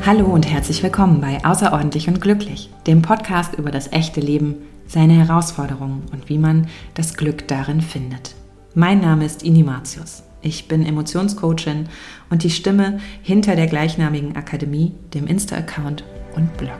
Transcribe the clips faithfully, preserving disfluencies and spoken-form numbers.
Hallo und herzlich willkommen bei Außerordentlich und Glücklich, dem Podcast über das echte Leben, seine Herausforderungen und wie man das Glück darin findet. Mein Name ist Ini Martius. Ich bin Emotionscoachin und die Stimme hinter der gleichnamigen Akademie, dem Insta-Account und Blog.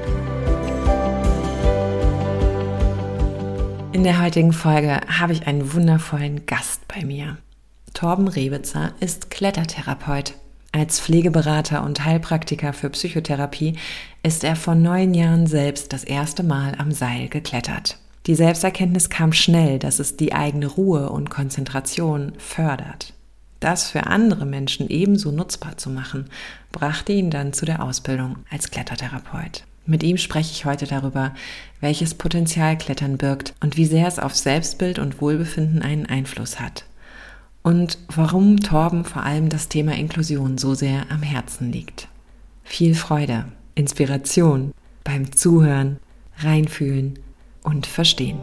In der heutigen Folge habe ich einen wundervollen Gast bei mir. Torben Rewitzer ist Klettertherapeut. Als Pflegeberater und Heilpraktiker für Psychotherapie ist er vor neun Jahren selbst das erste Mal am Seil geklettert. Die Selbsterkenntnis kam schnell, dass es die eigene Ruhe und Konzentration fördert. Das für andere Menschen ebenso nutzbar zu machen, brachte ihn dann zu der Ausbildung als Klettertherapeut. Mit ihm spreche ich heute darüber, welches Potenzial Klettern birgt und wie sehr es auf Selbstbild und Wohlbefinden einen Einfluss hat. Und warum Torben vor allem das Thema Inklusion so sehr am Herzen liegt. Viel Freude, Inspiration beim Zuhören, Reinfühlen und Verstehen.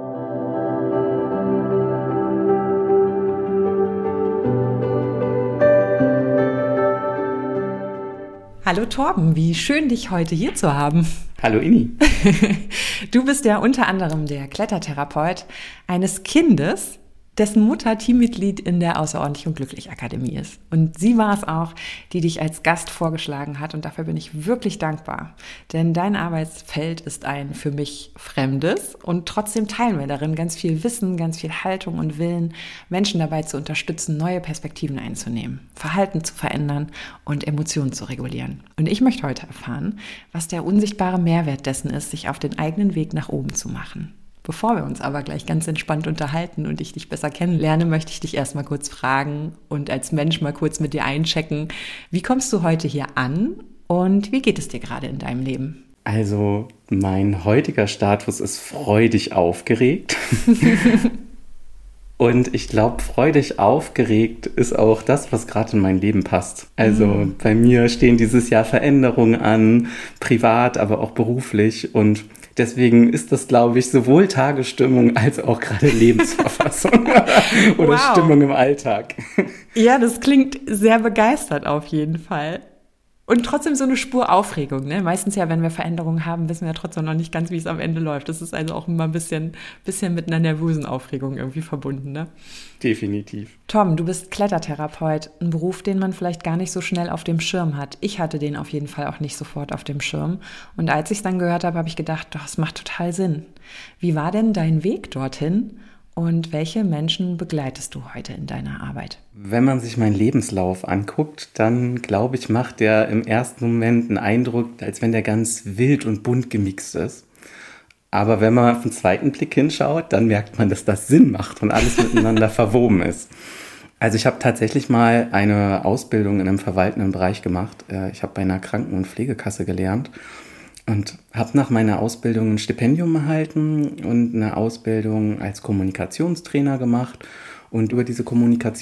Hallo Torben, wie schön, dich heute hier zu haben. Hallo Ini. Du bist ja unter anderem der Klettertherapeut eines Kindes, dessen Mutter Teammitglied in der Außerordentlich und Glücklich Akademie ist. Und sie war es auch, die dich als Gast vorgeschlagen hat und dafür bin ich wirklich dankbar. Denn dein Arbeitsfeld ist ein für mich fremdes und trotzdem teilen wir darin ganz viel Wissen, ganz viel Haltung und Willen, Menschen dabei zu unterstützen, neue Perspektiven einzunehmen, Verhalten zu verändern und Emotionen zu regulieren. Und ich möchte heute erfahren, was der unsichtbare Mehrwert dessen ist, sich auf den eigenen Weg nach oben zu machen. Bevor wir uns aber gleich ganz entspannt unterhalten und ich dich besser kennenlerne, möchte ich dich erstmal kurz fragen und als Mensch mal kurz mit dir einchecken. Wie kommst du heute hier an und wie geht es dir gerade in deinem Leben? Also mein heutiger Status ist freudig aufgeregt. Und ich glaube, freudig aufgeregt ist auch das, was gerade in mein Leben passt. Also mhm. bei mir stehen dieses Jahr Veränderungen an, privat, aber auch beruflich. Und deswegen ist das, glaube ich, sowohl Tagesstimmung als auch gerade Lebensverfassung oder wow. Stimmung im Alltag. Ja, das klingt sehr begeistert auf jeden Fall. Und trotzdem so eine Spur Aufregung, ne? Meistens ja, wenn wir Veränderungen haben, wissen wir ja trotzdem noch nicht ganz, wie es am Ende läuft. Das ist also auch immer ein bisschen, bisschen mit einer nervösen Aufregung irgendwie verbunden, ne? Definitiv. Tom, du bist Klettertherapeut, ein Beruf, den man vielleicht gar nicht so schnell auf dem Schirm hat. Ich hatte den auf jeden Fall auch nicht sofort auf dem Schirm. Und als ich es dann gehört habe, habe ich gedacht, doch, es macht total Sinn. Wie war denn dein Weg dorthin? Und welche Menschen begleitest du heute in deiner Arbeit? Wenn man sich meinen Lebenslauf anguckt, dann glaube ich, macht der im ersten Moment einen Eindruck, als wenn der ganz wild und bunt gemixt ist. Aber wenn man auf den zweiten Blick hinschaut, dann merkt man, dass das Sinn macht und alles miteinander verwoben ist. Also ich habe tatsächlich mal eine Ausbildung in einem verwaltenden Bereich gemacht. Ich habe bei einer Kranken- und Pflegekasse gelernt. Und habe nach meiner Ausbildung ein Stipendium erhalten und eine Ausbildung als Kommunikationstrainer gemacht. Und über diese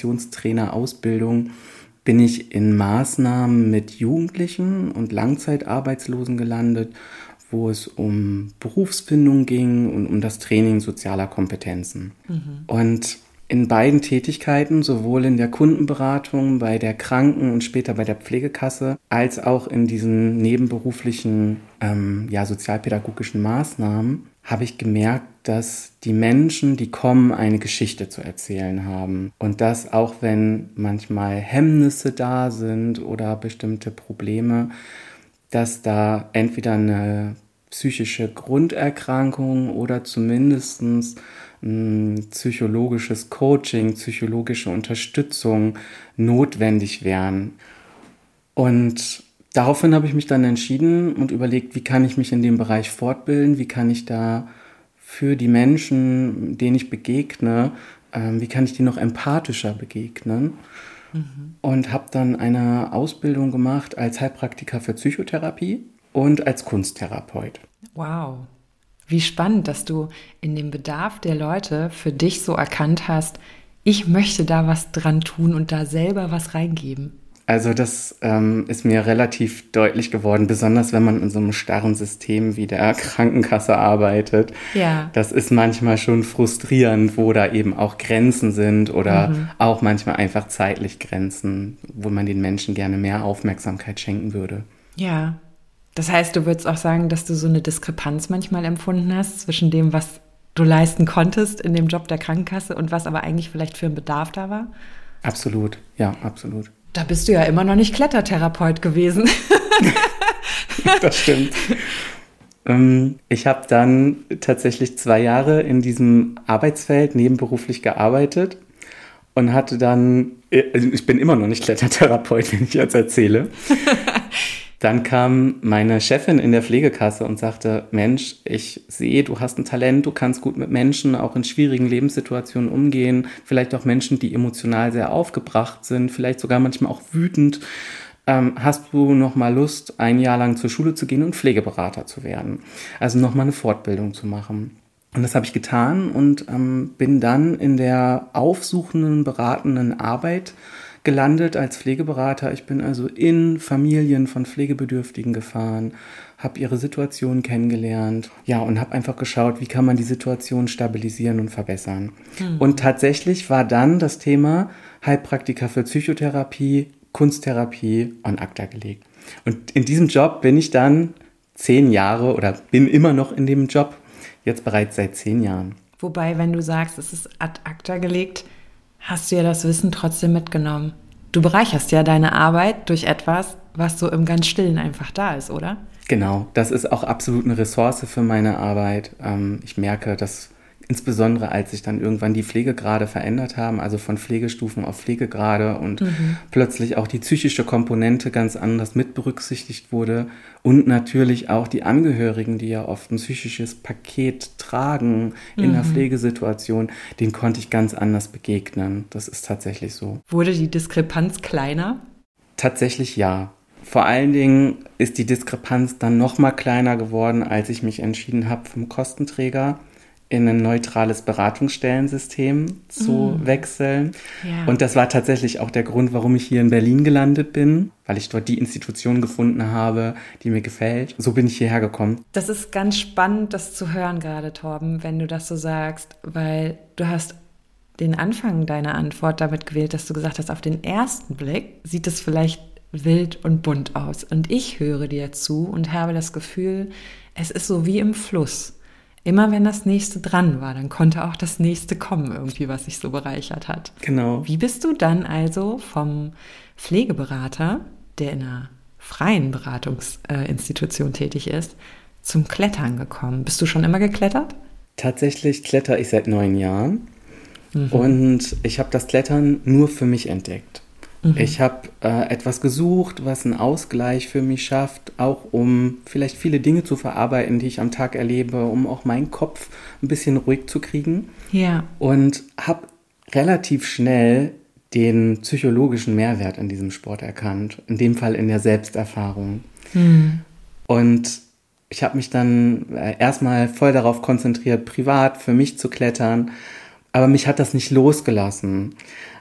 Kommunikationstrainer-Ausbildung bin ich in Maßnahmen mit Jugendlichen und Langzeitarbeitslosen gelandet, wo es um Berufsfindung ging und um das Training sozialer Kompetenzen. Mhm. Und in beiden Tätigkeiten, sowohl in der Kundenberatung, bei der Kranken- und später bei der Pflegekasse, als auch in diesen nebenberuflichen, ähm, ja, sozialpädagogischen Maßnahmen, habe ich gemerkt, dass die Menschen, die kommen, eine Geschichte zu erzählen haben. Und dass auch wenn manchmal Hemmnisse da sind oder bestimmte Probleme, dass da entweder eine psychische Grunderkrankung oder zumindestens psychologisches Coaching, psychologische Unterstützung notwendig wären. Und daraufhin habe ich mich dann entschieden und überlegt, wie kann ich mich in dem Bereich fortbilden, wie kann ich da für die Menschen, denen ich begegne, äh, wie kann ich die noch empathischer begegnen. Mhm. Und habe dann eine Ausbildung gemacht als Heilpraktiker für Psychotherapie und als Kunsttherapeut. Wow. Wie spannend, dass du in dem Bedarf der Leute für dich so erkannt hast, ich möchte da was dran tun und da selber was reingeben. Also das ähm, ist mir relativ deutlich geworden, besonders wenn man in so einem starren System wie der Krankenkasse arbeitet. Ja. Das ist manchmal schon frustrierend, wo da eben auch Grenzen sind oder mhm. auch manchmal einfach zeitlich Grenzen, wo man den Menschen gerne mehr Aufmerksamkeit schenken würde. Ja, das heißt, du würdest auch sagen, dass du so eine Diskrepanz manchmal empfunden hast zwischen dem, was du leisten konntest in dem Job der Krankenkasse und was aber eigentlich vielleicht für ein Bedarf da war? Absolut, ja, absolut. Da bist du ja immer noch nicht Klettertherapeut gewesen. Das stimmt. Ich habe dann tatsächlich zwei Jahre in diesem Arbeitsfeld nebenberuflich gearbeitet und hatte dann, also ich bin immer noch nicht Klettertherapeut, wenn ich jetzt erzähle. Dann kam meine Chefin in der Pflegekasse und sagte, Mensch, ich sehe, du hast ein Talent, du kannst gut mit Menschen auch in schwierigen Lebenssituationen umgehen, vielleicht auch Menschen, die emotional sehr aufgebracht sind, vielleicht sogar manchmal auch wütend. Ähm, hast du noch mal Lust, ein Jahr lang zur Schule zu gehen und Pflegeberater zu werden? Also noch mal eine Fortbildung zu machen. Und das habe ich getan und ähm, bin dann in der aufsuchenden, beratenden Arbeit gelandet als Pflegeberater. Ich bin also in Familien von Pflegebedürftigen gefahren, habe ihre Situation kennengelernt, ja, und habe einfach geschaut, wie kann man die Situation stabilisieren und verbessern. Mhm. Und tatsächlich war dann das Thema Heilpraktiker für Psychotherapie, Kunsttherapie an acta gelegt. Und in diesem Job bin ich dann zehn Jahre oder bin immer noch in dem Job, jetzt bereits seit zehn Jahren. Wobei, wenn du sagst, es ist ad acta gelegt, hast du ja das Wissen trotzdem mitgenommen. Du bereicherst ja deine Arbeit durch etwas, was so im ganz Stillen einfach da ist, oder? Genau, das ist auch absolut eine Ressource für meine Arbeit. Ich merke, dass insbesondere als sich dann irgendwann die Pflegegrade verändert haben, also von Pflegestufen auf Pflegegrade und mhm. plötzlich auch die psychische Komponente ganz anders mit berücksichtigt wurde und natürlich auch die Angehörigen, die ja oft ein psychisches Paket tragen in mhm. der Pflegesituation, denen konnte ich ganz anders begegnen. Das ist tatsächlich so. Wurde die Diskrepanz kleiner? Tatsächlich ja. Vor allen Dingen ist die Diskrepanz dann noch mal kleiner geworden, als ich mich entschieden habe, vom Kostenträger in ein neutrales Beratungsstellensystem zu mm. wechseln. Ja. Und das war tatsächlich auch der Grund, warum ich hier in Berlin gelandet bin, weil ich dort die Institution gefunden habe, die mir gefällt. So bin ich hierher gekommen. Das ist ganz spannend, das zu hören gerade, Torben, wenn du das so sagst, weil du hast den Anfang deiner Antwort damit gewählt, dass du gesagt hast, auf den ersten Blick sieht es vielleicht wild und bunt aus. Und ich höre dir zu und habe das Gefühl, es ist so wie im Fluss. Immer wenn das nächste dran war, dann konnte auch das nächste kommen, irgendwie, was sich so bereichert hat. Genau. Wie bist du dann also vom Pflegeberater, der in einer freien Beratungsinstitution tätig ist, zum Klettern gekommen? Bist du schon immer geklettert? Tatsächlich kletter ich seit neun Jahren mhm. und ich habe das Klettern nur für mich entdeckt. Mhm. Ich habe äh, etwas gesucht, was einen Ausgleich für mich schafft, auch um vielleicht viele Dinge zu verarbeiten, die ich am Tag erlebe, um auch meinen Kopf ein bisschen ruhig zu kriegen. Ja. Und habe relativ schnell den psychologischen Mehrwert in diesem Sport erkannt, in dem Fall in der Selbsterfahrung. Mhm. Und ich habe mich dann äh, erstmal voll darauf konzentriert, privat für mich zu klettern, aber mich hat das nicht losgelassen.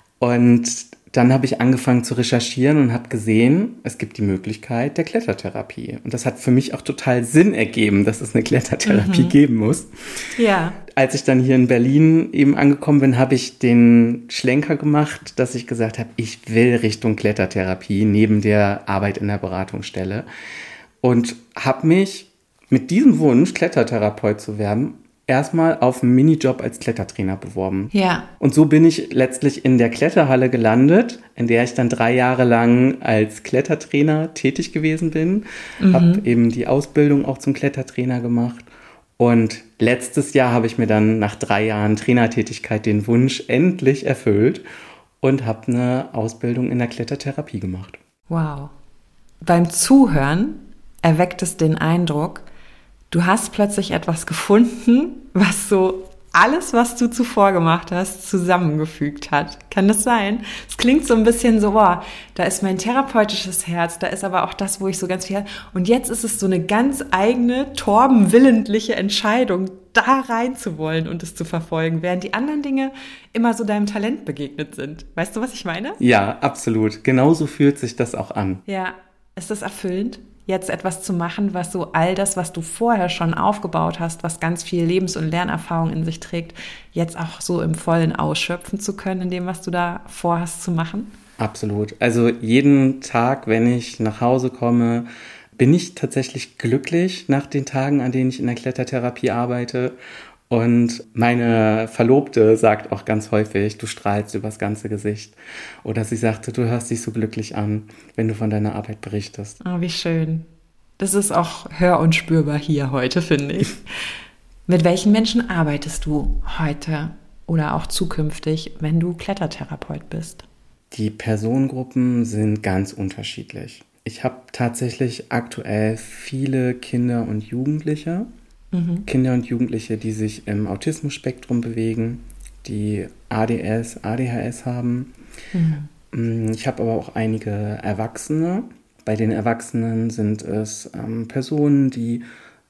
Und dann habe ich angefangen zu recherchieren und habe gesehen, es gibt die Möglichkeit der Klettertherapie. Und das hat für mich auch total Sinn ergeben, dass es eine Klettertherapie mhm. geben muss. Ja. Als ich dann hier in Berlin eben angekommen bin, habe ich den Schlenker gemacht, dass ich gesagt habe, ich will Richtung Klettertherapie neben der Arbeit in der Beratungsstelle. Und habe mich mit diesem Wunsch, Klettertherapeut zu werden, erstmal auf einen Minijob als Klettertrainer beworben. Ja. Und so bin ich letztlich in der Kletterhalle gelandet, in der ich dann drei Jahre lang als Klettertrainer tätig gewesen bin. Mhm. Habe eben die Ausbildung auch zum Klettertrainer gemacht. Und letztes Jahr habe ich mir dann nach drei Jahren Trainertätigkeit den Wunsch endlich erfüllt und habe eine Ausbildung in der Klettertherapie gemacht. Wow. Beim Zuhören erweckt es den Eindruck, du hast plötzlich etwas gefunden, was so alles, was du zuvor gemacht hast, zusammengefügt hat. Kann das sein? Es klingt so ein bisschen so, boah, da ist mein therapeutisches Herz, da ist aber auch das, wo ich so ganz viel... Und jetzt ist es so eine ganz eigene, torbenwillentliche Entscheidung, da rein zu wollen und es zu verfolgen, während die anderen Dinge immer so deinem Talent begegnet sind. Weißt du, was ich meine? Ja, absolut. Genauso fühlt sich das auch an. Ja, ist das erfüllend? Jetzt etwas zu machen, was so all das, was du vorher schon aufgebaut hast, was ganz viel Lebens- und Lernerfahrung in sich trägt, jetzt auch so im Vollen ausschöpfen zu können, in dem, was du da vorhast zu machen? Absolut. Also jeden Tag, wenn ich nach Hause komme, bin ich tatsächlich glücklich nach den Tagen, an denen ich in der Klettertherapie arbeite. Und meine Verlobte sagt auch ganz häufig, du strahlst übers ganze Gesicht. Oder sie sagte, du hörst dich so glücklich an, wenn du von deiner Arbeit berichtest. Oh, wie schön. Das ist auch hör- und spürbar hier heute, finde ich. Mit welchen Menschen arbeitest du heute oder auch zukünftig, wenn du Klettertherapeut bist? Die Personengruppen sind ganz unterschiedlich. Ich habe tatsächlich aktuell viele Kinder und Jugendliche. Mhm. Kinder und Jugendliche, die sich im Autismus-Spektrum bewegen, die A D S, A D H S haben. Mhm. Ich habe aber auch einige Erwachsene. Bei den Erwachsenen sind es ähm, Personen, die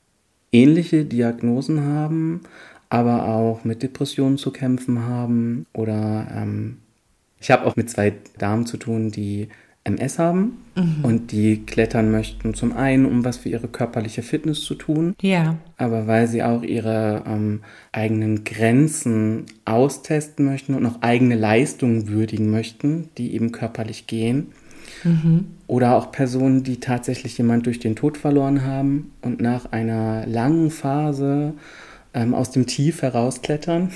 ähnliche Diagnosen haben, aber auch mit Depressionen zu kämpfen haben. Oder ähm, ich habe auch mit zwei Damen zu tun, die M S haben mhm. und die klettern möchten. Zum einen, um was für ihre körperliche Fitness zu tun, ja. aber weil sie auch ihre ähm, eigenen Grenzen austesten möchten und noch eigene Leistungen würdigen möchten, die eben körperlich gehen. Mhm. Oder auch Personen, die tatsächlich jemand durch den Tod verloren haben und nach einer langen Phase ähm, aus dem Tief herausklettern.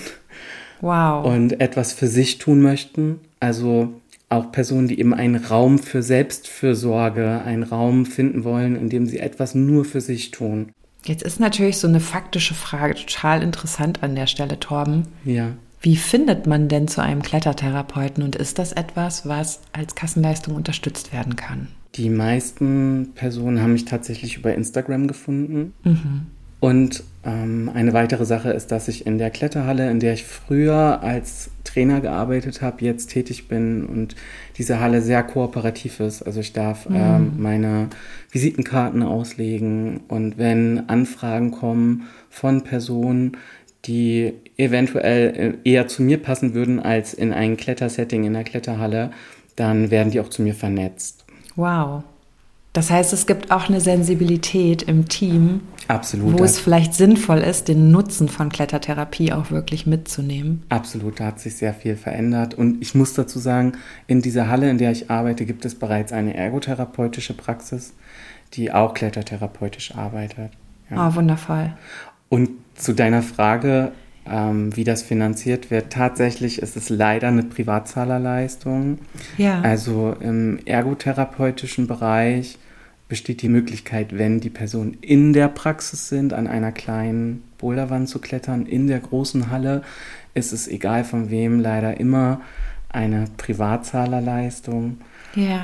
Wow. Und etwas für sich tun möchten. Also auch Personen, die eben einen Raum für Selbstfürsorge, einen Raum finden wollen, in dem sie etwas nur für sich tun. Jetzt ist natürlich so eine faktische Frage total interessant an der Stelle, Torben. Ja. Wie findet man denn zu einem Klettertherapeuten und ist das etwas, was als Kassenleistung unterstützt werden kann? Die meisten Personen haben mich tatsächlich über Instagram gefunden. Mhm. Und ähm, eine weitere Sache ist, dass ich in der Kletterhalle, in der ich früher als Trainer gearbeitet habe, jetzt tätig bin und diese Halle sehr kooperativ ist. Also ich darf mhm. ähm, meine Visitenkarten auslegen und wenn Anfragen kommen von Personen, die eventuell eher zu mir passen würden als in ein Klettersetting in der Kletterhalle, dann werden die auch zu mir vernetzt. Wow. Das heißt, es gibt auch eine Sensibilität im Team, Absolut, wo es vielleicht sinnvoll ist, den Nutzen von Klettertherapie auch wirklich mitzunehmen. Absolut, da hat sich sehr viel verändert. Und ich muss dazu sagen, in dieser Halle, in der ich arbeite, gibt es bereits eine ergotherapeutische Praxis, die auch klettertherapeutisch arbeitet. Ja. Oh, wundervoll. Und zu deiner Frage, ähm, wie das finanziert wird, tatsächlich ist es leider eine Privatzahlerleistung. Ja. Also im ergotherapeutischen Bereich besteht die Möglichkeit, wenn die Personen in der Praxis sind, an einer kleinen Boulderwand zu klettern. In der großen Halle ist es, egal von wem, leider immer eine Privatzahlerleistung. Ja.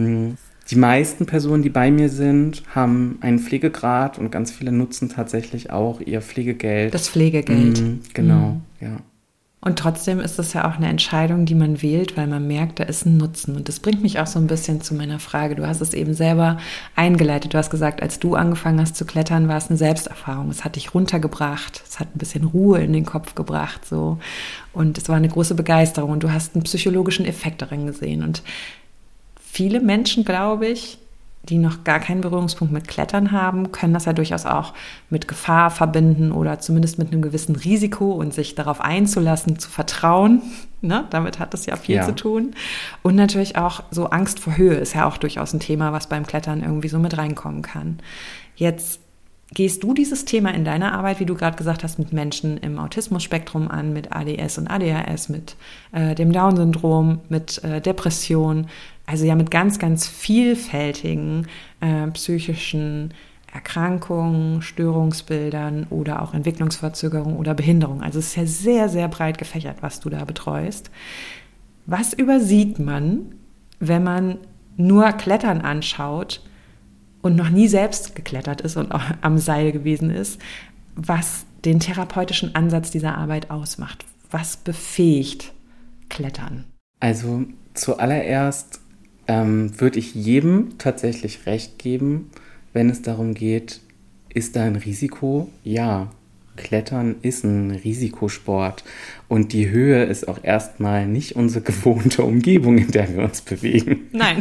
Die meisten Personen, die bei mir sind, haben einen Pflegegrad und ganz viele nutzen tatsächlich auch ihr Pflegegeld. Das Pflegegeld. Mhm, genau, mhm. ja. Und trotzdem ist es ja auch eine Entscheidung, die man wählt, weil man merkt, da ist ein Nutzen. Und das bringt mich auch so ein bisschen zu meiner Frage. Du hast es eben selber eingeleitet. Du hast gesagt, als du angefangen hast zu klettern, war es eine Selbsterfahrung. Es hat dich runtergebracht. Es hat ein bisschen Ruhe in den Kopf gebracht, so. Und es war eine große Begeisterung. Und du hast einen psychologischen Effekt darin gesehen. Und viele Menschen, glaube ich, die noch gar keinen Berührungspunkt mit Klettern haben, können das ja durchaus auch mit Gefahr verbinden oder zumindest mit einem gewissen Risiko und sich darauf einzulassen, zu vertrauen. Ne? Damit hat das ja viel ja. zu tun. Und natürlich auch so Angst vor Höhe ist ja auch durchaus ein Thema, was beim Klettern irgendwie so mit reinkommen kann. Jetzt gehst du dieses Thema in deiner Arbeit, wie du gerade gesagt hast, mit Menschen im Autismus-Spektrum an, mit A D S und A D H S, mit äh, dem Down-Syndrom, mit äh, Depression, also ja mit ganz, ganz vielfältigen äh, psychischen Erkrankungen, Störungsbildern oder auch Entwicklungsverzögerungen oder Behinderungen. Also es ist ja sehr, sehr breit gefächert, was du da betreust. Was übersieht man, wenn man nur Klettern anschaut und noch nie selbst geklettert ist und auch am Seil gewesen ist, was den therapeutischen Ansatz dieser Arbeit ausmacht? Was befähigt Klettern? Also zuallererst ähm, würde ich jedem tatsächlich recht geben, wenn es darum geht, ist da ein Risiko? Ja, Klettern ist ein Risikosport und die Höhe ist auch erstmal nicht unsere gewohnte Umgebung, in der wir uns bewegen. Nein.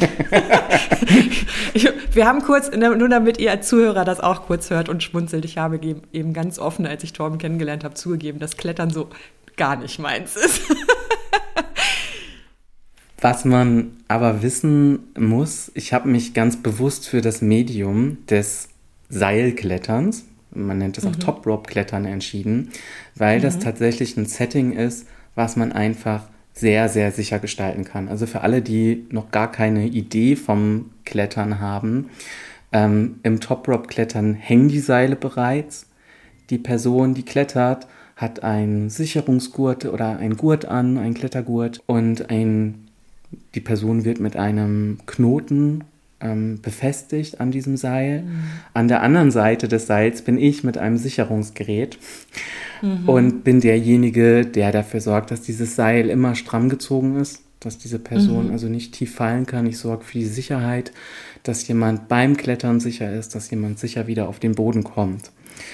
ich, wir haben kurz, nur damit ihr als Zuhörer das auch kurz hört und schmunzelt, ich habe eben ganz offen, als ich Torben kennengelernt habe, zugegeben, dass Klettern so gar nicht meins ist. Was man aber wissen muss, ich habe mich ganz bewusst für das Medium des Seilkletterns, man nennt es auch mhm. Top-Rope-Klettern, entschieden, weil mhm. das tatsächlich ein Setting ist, was man einfach sehr, sehr sicher gestalten kann. Also für alle, die noch gar keine Idee vom Klettern haben, ähm, im Top-Rope-Klettern hängen die Seile bereits. Die Person, die klettert, hat einen Sicherungsgurt oder einen Gurt an, einen Klettergurt, und ein, die Person wird mit einem Knoten ähm, befestigt an diesem Seil. Mhm. An der anderen Seite des Seils bin ich mit einem Sicherungsgerät mhm. und bin derjenige, der dafür sorgt, dass dieses Seil immer stramm gezogen ist, dass diese Person mhm. also nicht tief fallen kann. Ich sorge für die Sicherheit, dass jemand beim Klettern sicher ist, dass jemand sicher wieder auf den Boden kommt.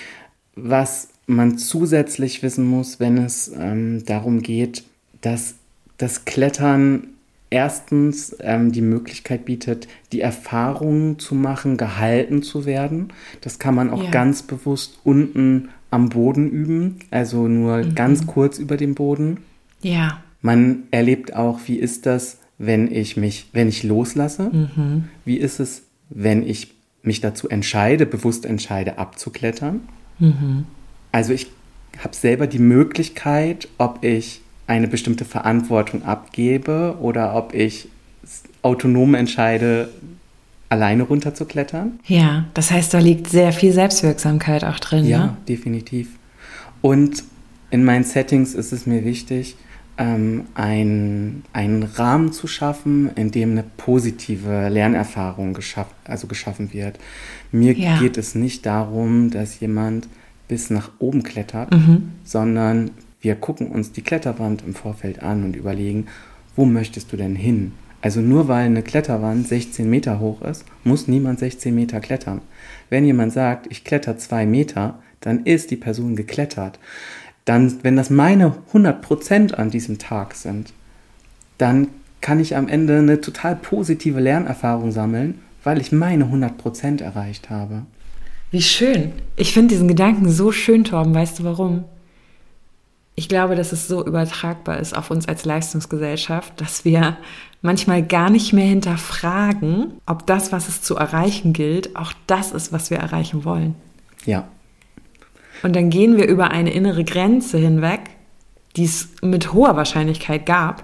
Was man zusätzlich wissen muss, wenn es ähm, darum geht, dass das Klettern erstens ähm, die Möglichkeit bietet, die Erfahrung zu machen, gehalten zu werden. Das kann man auch ja. ganz bewusst unten am Boden üben, also nur mhm. ganz kurz über dem Boden. Ja. Man erlebt auch, wie ist das, wenn ich mich, wenn ich loslasse? Mhm. Wie ist es, wenn ich mich dazu entscheide, bewusst entscheide, abzuklettern? Mhm. Also ich habe selber die Möglichkeit, ob ich eine bestimmte Verantwortung abgebe oder ob ich autonom entscheide, alleine runterzuklettern. Ja, das heißt, da liegt sehr viel Selbstwirksamkeit auch drin. Ja, ne? definitiv. Und in meinen Settings ist es mir wichtig, ähm, ein, einen Rahmen zu schaffen, in dem eine positive Lernerfahrung geschaff, also geschaffen wird. Mir ja. geht es nicht darum, dass jemand bis nach oben klettert, mhm. sondern wir gucken uns die Kletterwand im Vorfeld an und überlegen, wo möchtest du denn hin? Also nur weil eine Kletterwand sechzehn Meter hoch ist, muss niemand sechzehn Meter klettern. Wenn jemand sagt, ich kletter zwei Meter, dann ist die Person geklettert. Dann, wenn das meine hundert Prozent an diesem Tag sind, dann kann ich am Ende eine total positive Lernerfahrung sammeln, weil ich meine hundert Prozent erreicht habe. Wie schön. Ich finde diesen Gedanken so schön, Torben. Weißt du warum? Ich glaube, dass es so übertragbar ist auf uns als Leistungsgesellschaft, dass wir manchmal gar nicht mehr hinterfragen, ob das, was es zu erreichen gilt, auch das ist, was wir erreichen wollen. Ja. Und dann gehen wir über eine innere Grenze hinweg, die es mit hoher Wahrscheinlichkeit gab,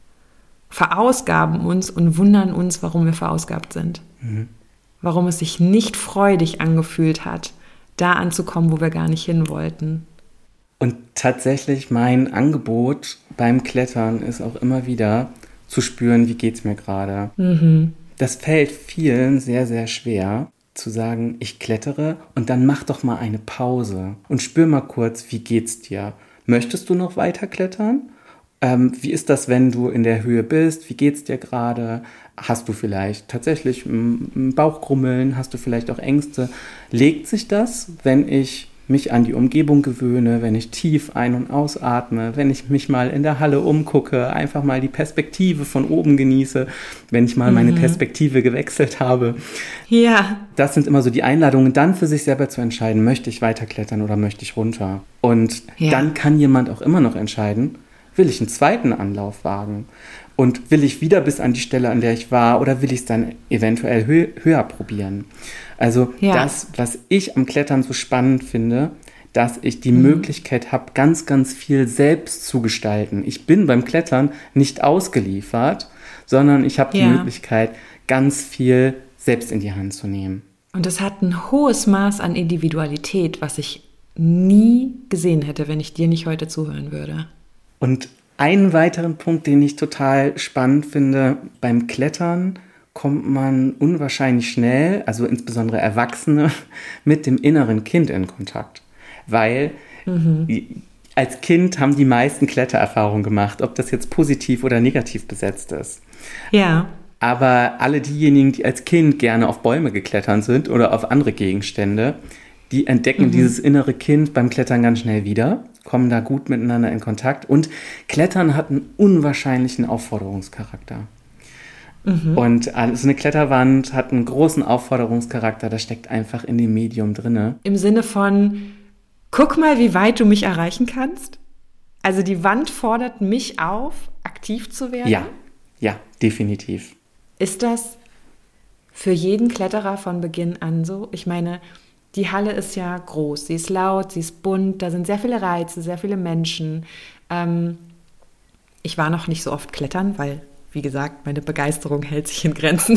verausgaben uns und wundern uns, warum wir verausgabt sind. Mhm. Warum es sich nicht freudig angefühlt hat, da anzukommen, wo wir gar nicht hin wollten. Und tatsächlich mein Angebot beim Klettern ist auch immer wieder zu spüren, wie geht's mir gerade. Mhm. Das fällt vielen sehr, sehr schwer, zu sagen, ich klettere und dann mach doch mal eine Pause und spür mal kurz, wie geht's dir? Möchtest du noch weiter klettern? Ähm, wie ist das, wenn du in der Höhe bist? Wie geht's dir gerade? Hast du vielleicht tatsächlich ein Bauchkrummeln? Hast du vielleicht auch Ängste? Legt sich das, wenn ich mich an die Umgebung gewöhne, wenn ich tief ein- und ausatme, wenn ich mich mal in der Halle umgucke, einfach mal die Perspektive von oben genieße, wenn ich mal mhm. meine Perspektive gewechselt habe. Ja. Das sind immer so die Einladungen, dann für sich selber zu entscheiden, möchte ich weiterklettern oder möchte ich runter? Und ja. dann kann jemand auch immer noch entscheiden, will ich einen zweiten Anlauf wagen? Und will ich wieder bis an die Stelle, an der ich war, oder will ich es dann eventuell hö- höher probieren? Also ja. das, was ich am Klettern so spannend finde, dass ich die mhm. Möglichkeit habe, ganz, ganz viel selbst zu gestalten. Ich bin beim Klettern nicht ausgeliefert, sondern ich habe die ja. Möglichkeit, ganz viel selbst in die Hand zu nehmen. Und das hat ein hohes Maß an Individualität, was ich nie gesehen hätte, wenn ich dir nicht heute zuhören würde. Und einen weiteren Punkt, den ich total spannend finde, beim Klettern kommt man unwahrscheinlich schnell, also insbesondere Erwachsene, mit dem inneren Kind in Kontakt. Weil mhm. als Kind haben die meisten Klettererfahrungen gemacht, ob das jetzt positiv oder negativ besetzt ist. Ja. Aber alle diejenigen, die als Kind gerne auf Bäume geklettert sind oder auf andere Gegenstände, die entdecken mhm. dieses innere Kind beim Klettern ganz schnell wieder, kommen da gut miteinander in Kontakt. Und Klettern hat einen unwahrscheinlichen Aufforderungscharakter. Mhm. Und also eine Kletterwand hat einen großen Aufforderungscharakter, das steckt einfach in dem Medium drinne. Im Sinne von, guck mal, wie weit du mich erreichen kannst. Also die Wand fordert mich auf, aktiv zu werden. Ja, Ja, definitiv. Ist das für jeden Kletterer von Beginn an so? Ich meine, die Halle ist ja groß, sie ist laut, sie ist bunt, da sind sehr viele Reize, sehr viele Menschen. Ähm, ich war noch nicht so oft klettern, weil, wie gesagt, meine Begeisterung hält sich in Grenzen.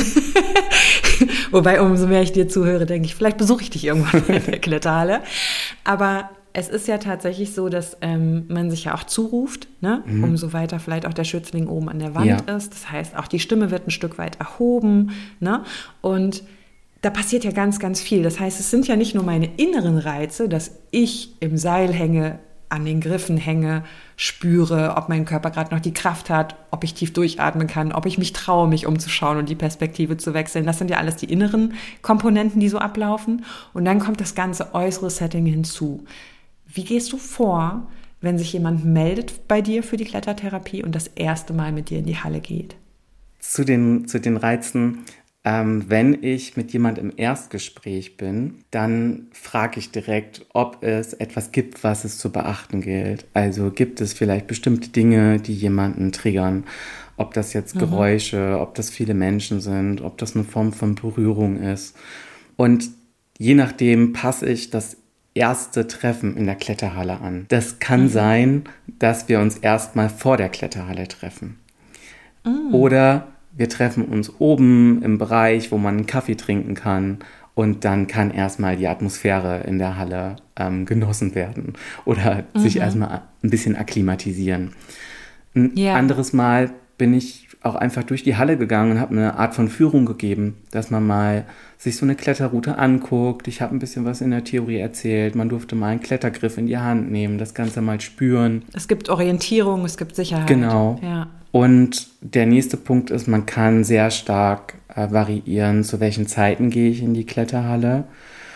Wobei, umso mehr ich dir zuhöre, denke ich, vielleicht besuche ich dich irgendwann in der Kletterhalle. Aber es ist ja tatsächlich so, dass ähm, man sich ja auch zuruft, ne? Mhm. Umso weiter vielleicht auch der Schützling oben an der Wand ja. ist. Das heißt, auch die Stimme wird ein Stück weit erhoben. Ne? Und da passiert ja ganz, ganz viel. Das heißt, es sind ja nicht nur meine inneren Reize, dass ich im Seil hänge, an den Griffen hänge, spüre, ob mein Körper gerade noch die Kraft hat, ob ich tief durchatmen kann, ob ich mich traue, mich umzuschauen und die Perspektive zu wechseln. Das sind ja alles die inneren Komponenten, die so ablaufen. Und dann kommt das ganze äußere Setting hinzu. Wie gehst du vor, wenn sich jemand meldet bei dir für die Klettertherapie und das erste Mal mit dir in die Halle geht? Zu den, zu den Reizen. Ähm, wenn ich mit jemand im Erstgespräch bin, dann frage ich direkt, ob es etwas gibt, was es zu beachten gilt. Also gibt es vielleicht bestimmte Dinge, die jemanden triggern. Ob das jetzt Geräusche, mhm. ob das viele Menschen sind, ob das eine Form von Berührung ist. Und je nachdem passe ich das erste Treffen in der Kletterhalle an. Das kann mhm. sein, dass wir uns erstmal vor der Kletterhalle treffen. Mhm. Oder wir treffen uns oben im Bereich, wo man einen Kaffee trinken kann und dann kann erstmal die Atmosphäre in der Halle ähm, genossen werden oder mhm. sich erstmal ein bisschen akklimatisieren. Ein yeah. anderes Mal bin ich auch einfach durch die Halle gegangen und habe eine Art von Führung gegeben, dass man mal sich so eine Kletterroute anguckt. Ich habe ein bisschen was in der Theorie erzählt. Man durfte mal einen Klettergriff in die Hand nehmen, das Ganze mal spüren. Es gibt Orientierung, es gibt Sicherheit. Genau. Ja. Und der nächste Punkt ist, man kann sehr stark äh, variieren, zu welchen Zeiten gehe ich in die Kletterhalle.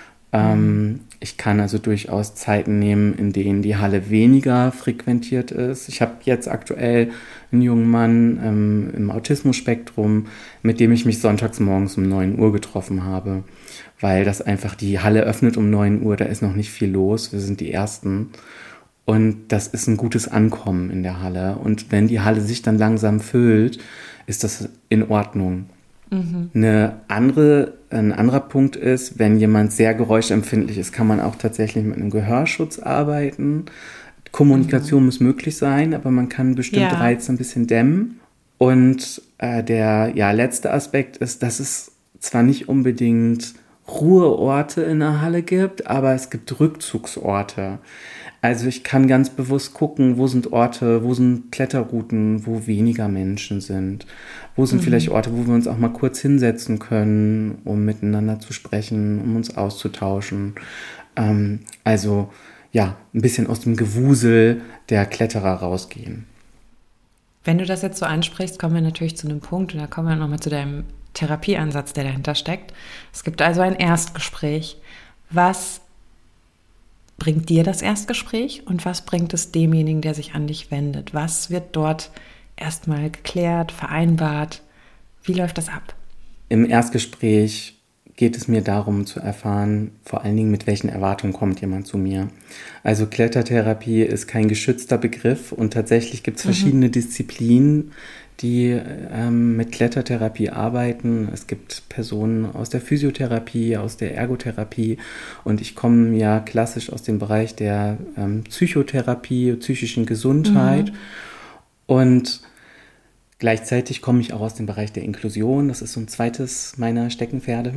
Ähm, ich kann also durchaus Zeiten nehmen, in denen die Halle weniger frequentiert ist. Ich habe jetzt aktuell einen jungen Mann ähm, im Autismus-Spektrum, mit dem ich mich sonntags morgens um neun Uhr getroffen habe, weil das einfach, die Halle öffnet um neun Uhr, da ist noch nicht viel los, wir sind die Ersten. Und das ist ein gutes Ankommen in der Halle. Und wenn die Halle sich dann langsam füllt, ist das in Ordnung. Mhm. Eine andere, ein anderer Punkt ist, wenn jemand sehr geräuschempfindlich ist, kann man auch tatsächlich mit einem Gehörschutz arbeiten. Kommunikation mhm. muss möglich sein, aber man kann bestimmte ja. Reize ein bisschen dämmen. Und äh, der ja, letzte Aspekt ist, dass es zwar nicht unbedingt Ruheorte in der Halle gibt, aber es gibt Rückzugsorte. Also ich kann ganz bewusst gucken, wo sind Orte, wo sind Kletterrouten, wo weniger Menschen sind. Wo sind mhm. vielleicht Orte, wo wir uns auch mal kurz hinsetzen können, um miteinander zu sprechen, um uns auszutauschen. Ähm, also ja, ein bisschen aus dem Gewusel der Kletterer rausgehen. Wenn du das jetzt so ansprichst, kommen wir natürlich zu einem Punkt, und da kommen wir nochmal zu deinem Therapieansatz, der dahinter steckt. Es gibt also ein Erstgespräch. Was bringt dir das Erstgespräch und was bringt es demjenigen, der sich an dich wendet? Was wird dort erstmal geklärt, vereinbart? Wie läuft das ab? Im Erstgespräch geht es mir darum zu erfahren, vor allen Dingen, mit welchen Erwartungen kommt jemand zu mir. Also Klettertherapie ist kein geschützter Begriff und tatsächlich gibt es verschiedene mhm. Disziplinen, die ähm, mit Klettertherapie arbeiten. Es gibt Personen aus der Physiotherapie, aus der Ergotherapie und ich komme ja klassisch aus dem Bereich der ähm, Psychotherapie, psychischen Gesundheit mhm. und gleichzeitig komme ich auch aus dem Bereich der Inklusion. Das ist so ein zweites meiner Steckenpferde.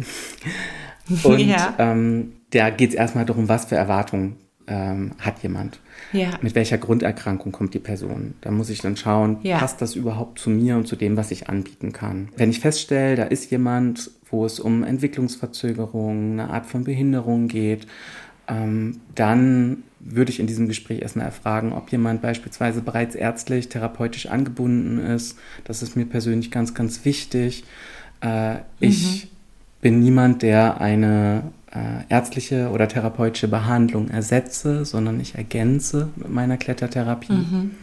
Und ja. ähm, da geht es erstmal darum, was für Erwartungen ähm, hat jemand. Ja. Mit welcher Grunderkrankung kommt die Person? Da muss ich dann schauen, ja. passt das überhaupt zu mir und zu dem, was ich anbieten kann. Wenn ich feststelle, da ist jemand, wo es um Entwicklungsverzögerung, eine Art von Behinderung geht, ähm, dann würde ich in diesem Gespräch erstmal erfragen, ob jemand beispielsweise bereits ärztlich, therapeutisch angebunden ist. Das ist mir persönlich ganz, ganz wichtig. Äh, mhm. Ich bin niemand, der eine äh, ärztliche oder therapeutische Behandlung ersetze, sondern ich ergänze mit meiner Klettertherapie. Mhm.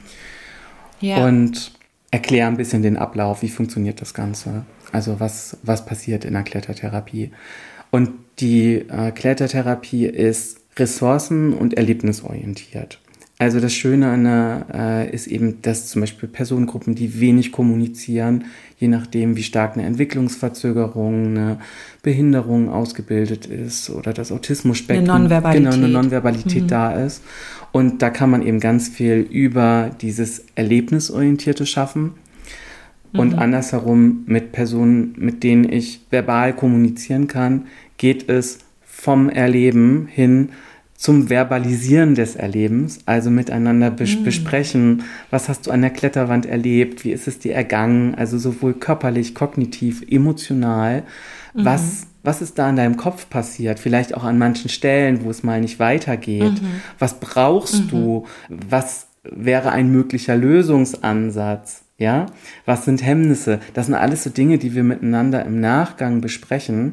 Ja. Und erkläre ein bisschen den Ablauf, wie funktioniert das Ganze. Also was, was passiert in der Klettertherapie. Und die äh, Klettertherapie ist ressourcen- und erlebnisorientiert. Also das Schöne an der, äh, ist eben, dass zum Beispiel Personengruppen, die wenig kommunizieren, je nachdem, wie stark eine Entwicklungsverzögerung, eine Behinderung ausgebildet ist oder das Autismusspektrum, eine Nonverbalität, genau, eine Nonverbalität mhm. da ist. Und da kann man eben ganz viel über dieses Erlebnisorientierte schaffen. Und mhm. andersherum mit Personen, mit denen ich verbal kommunizieren kann, geht es vom Erleben hin zum Verbalisieren des Erlebens, also miteinander bes- mm. besprechen, was hast du an der Kletterwand erlebt, wie ist es dir ergangen, also sowohl körperlich, kognitiv, emotional, mm. was, was ist da in deinem Kopf passiert, vielleicht auch an manchen Stellen, wo es mal nicht weitergeht, mm-hmm. was brauchst mm-hmm. du, was wäre ein möglicher Lösungsansatz, ja, was sind Hemmnisse, das sind alles so Dinge, die wir miteinander im Nachgang besprechen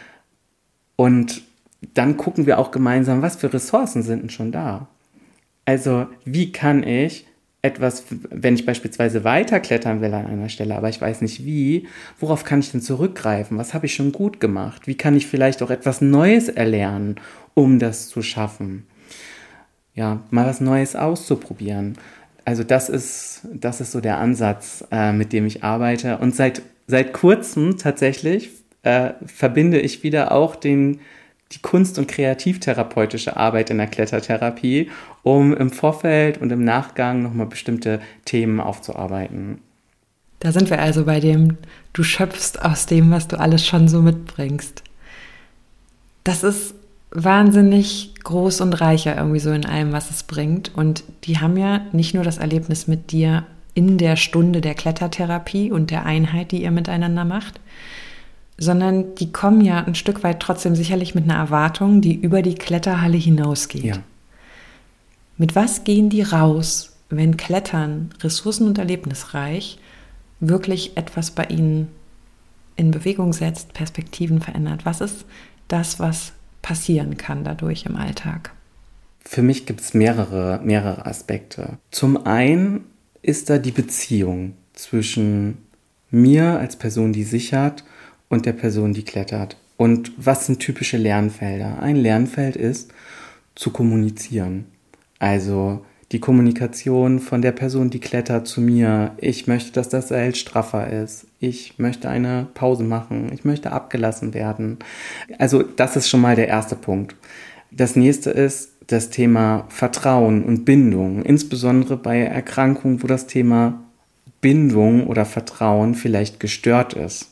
und dann gucken wir auch gemeinsam, was für Ressourcen sind denn schon da. Also wie kann ich etwas, wenn ich beispielsweise weiterklettern will an einer Stelle, aber ich weiß nicht wie, worauf kann ich denn zurückgreifen? Was habe ich schon gut gemacht? Wie kann ich vielleicht auch etwas Neues erlernen, um das zu schaffen? Ja, mal was Neues auszuprobieren. Also das ist, das ist so der Ansatz, äh, mit dem ich arbeite. Und seit, seit kurzem tatsächlich äh, verbinde ich wieder auch den die kunst- und kreativtherapeutische Arbeit in der Klettertherapie, um im Vorfeld und im Nachgang nochmal bestimmte Themen aufzuarbeiten. Da sind wir also bei dem, du schöpfst aus dem, was du alles schon so mitbringst. Das ist wahnsinnig groß und reicher irgendwie so in allem, was es bringt. Und die haben ja nicht nur das Erlebnis mit dir in der Stunde der Klettertherapie und der Einheit, die ihr miteinander macht, sondern die kommen ja ein Stück weit trotzdem sicherlich mit einer Erwartung, die über die Kletterhalle hinausgeht. Ja. Mit was gehen die raus, wenn Klettern ressourcen- und erlebnisreich wirklich etwas bei ihnen in Bewegung setzt, Perspektiven verändert? Was ist das, was passieren kann dadurch im Alltag? Für mich gibt es mehrere, mehrere Aspekte. Zum einen ist da die Beziehung zwischen mir als Person, die sichert, und der Person, die klettert. Und was sind typische Lernfelder? Ein Lernfeld ist, zu kommunizieren. Also die Kommunikation von der Person, die klettert, zu mir. Ich möchte, dass das Seil straffer ist. Ich möchte eine Pause machen. Ich möchte abgelassen werden. Also das ist schon mal der erste Punkt. Das nächste ist das Thema Vertrauen und Bindung. Insbesondere bei Erkrankungen, wo das Thema Bindung oder Vertrauen vielleicht gestört ist.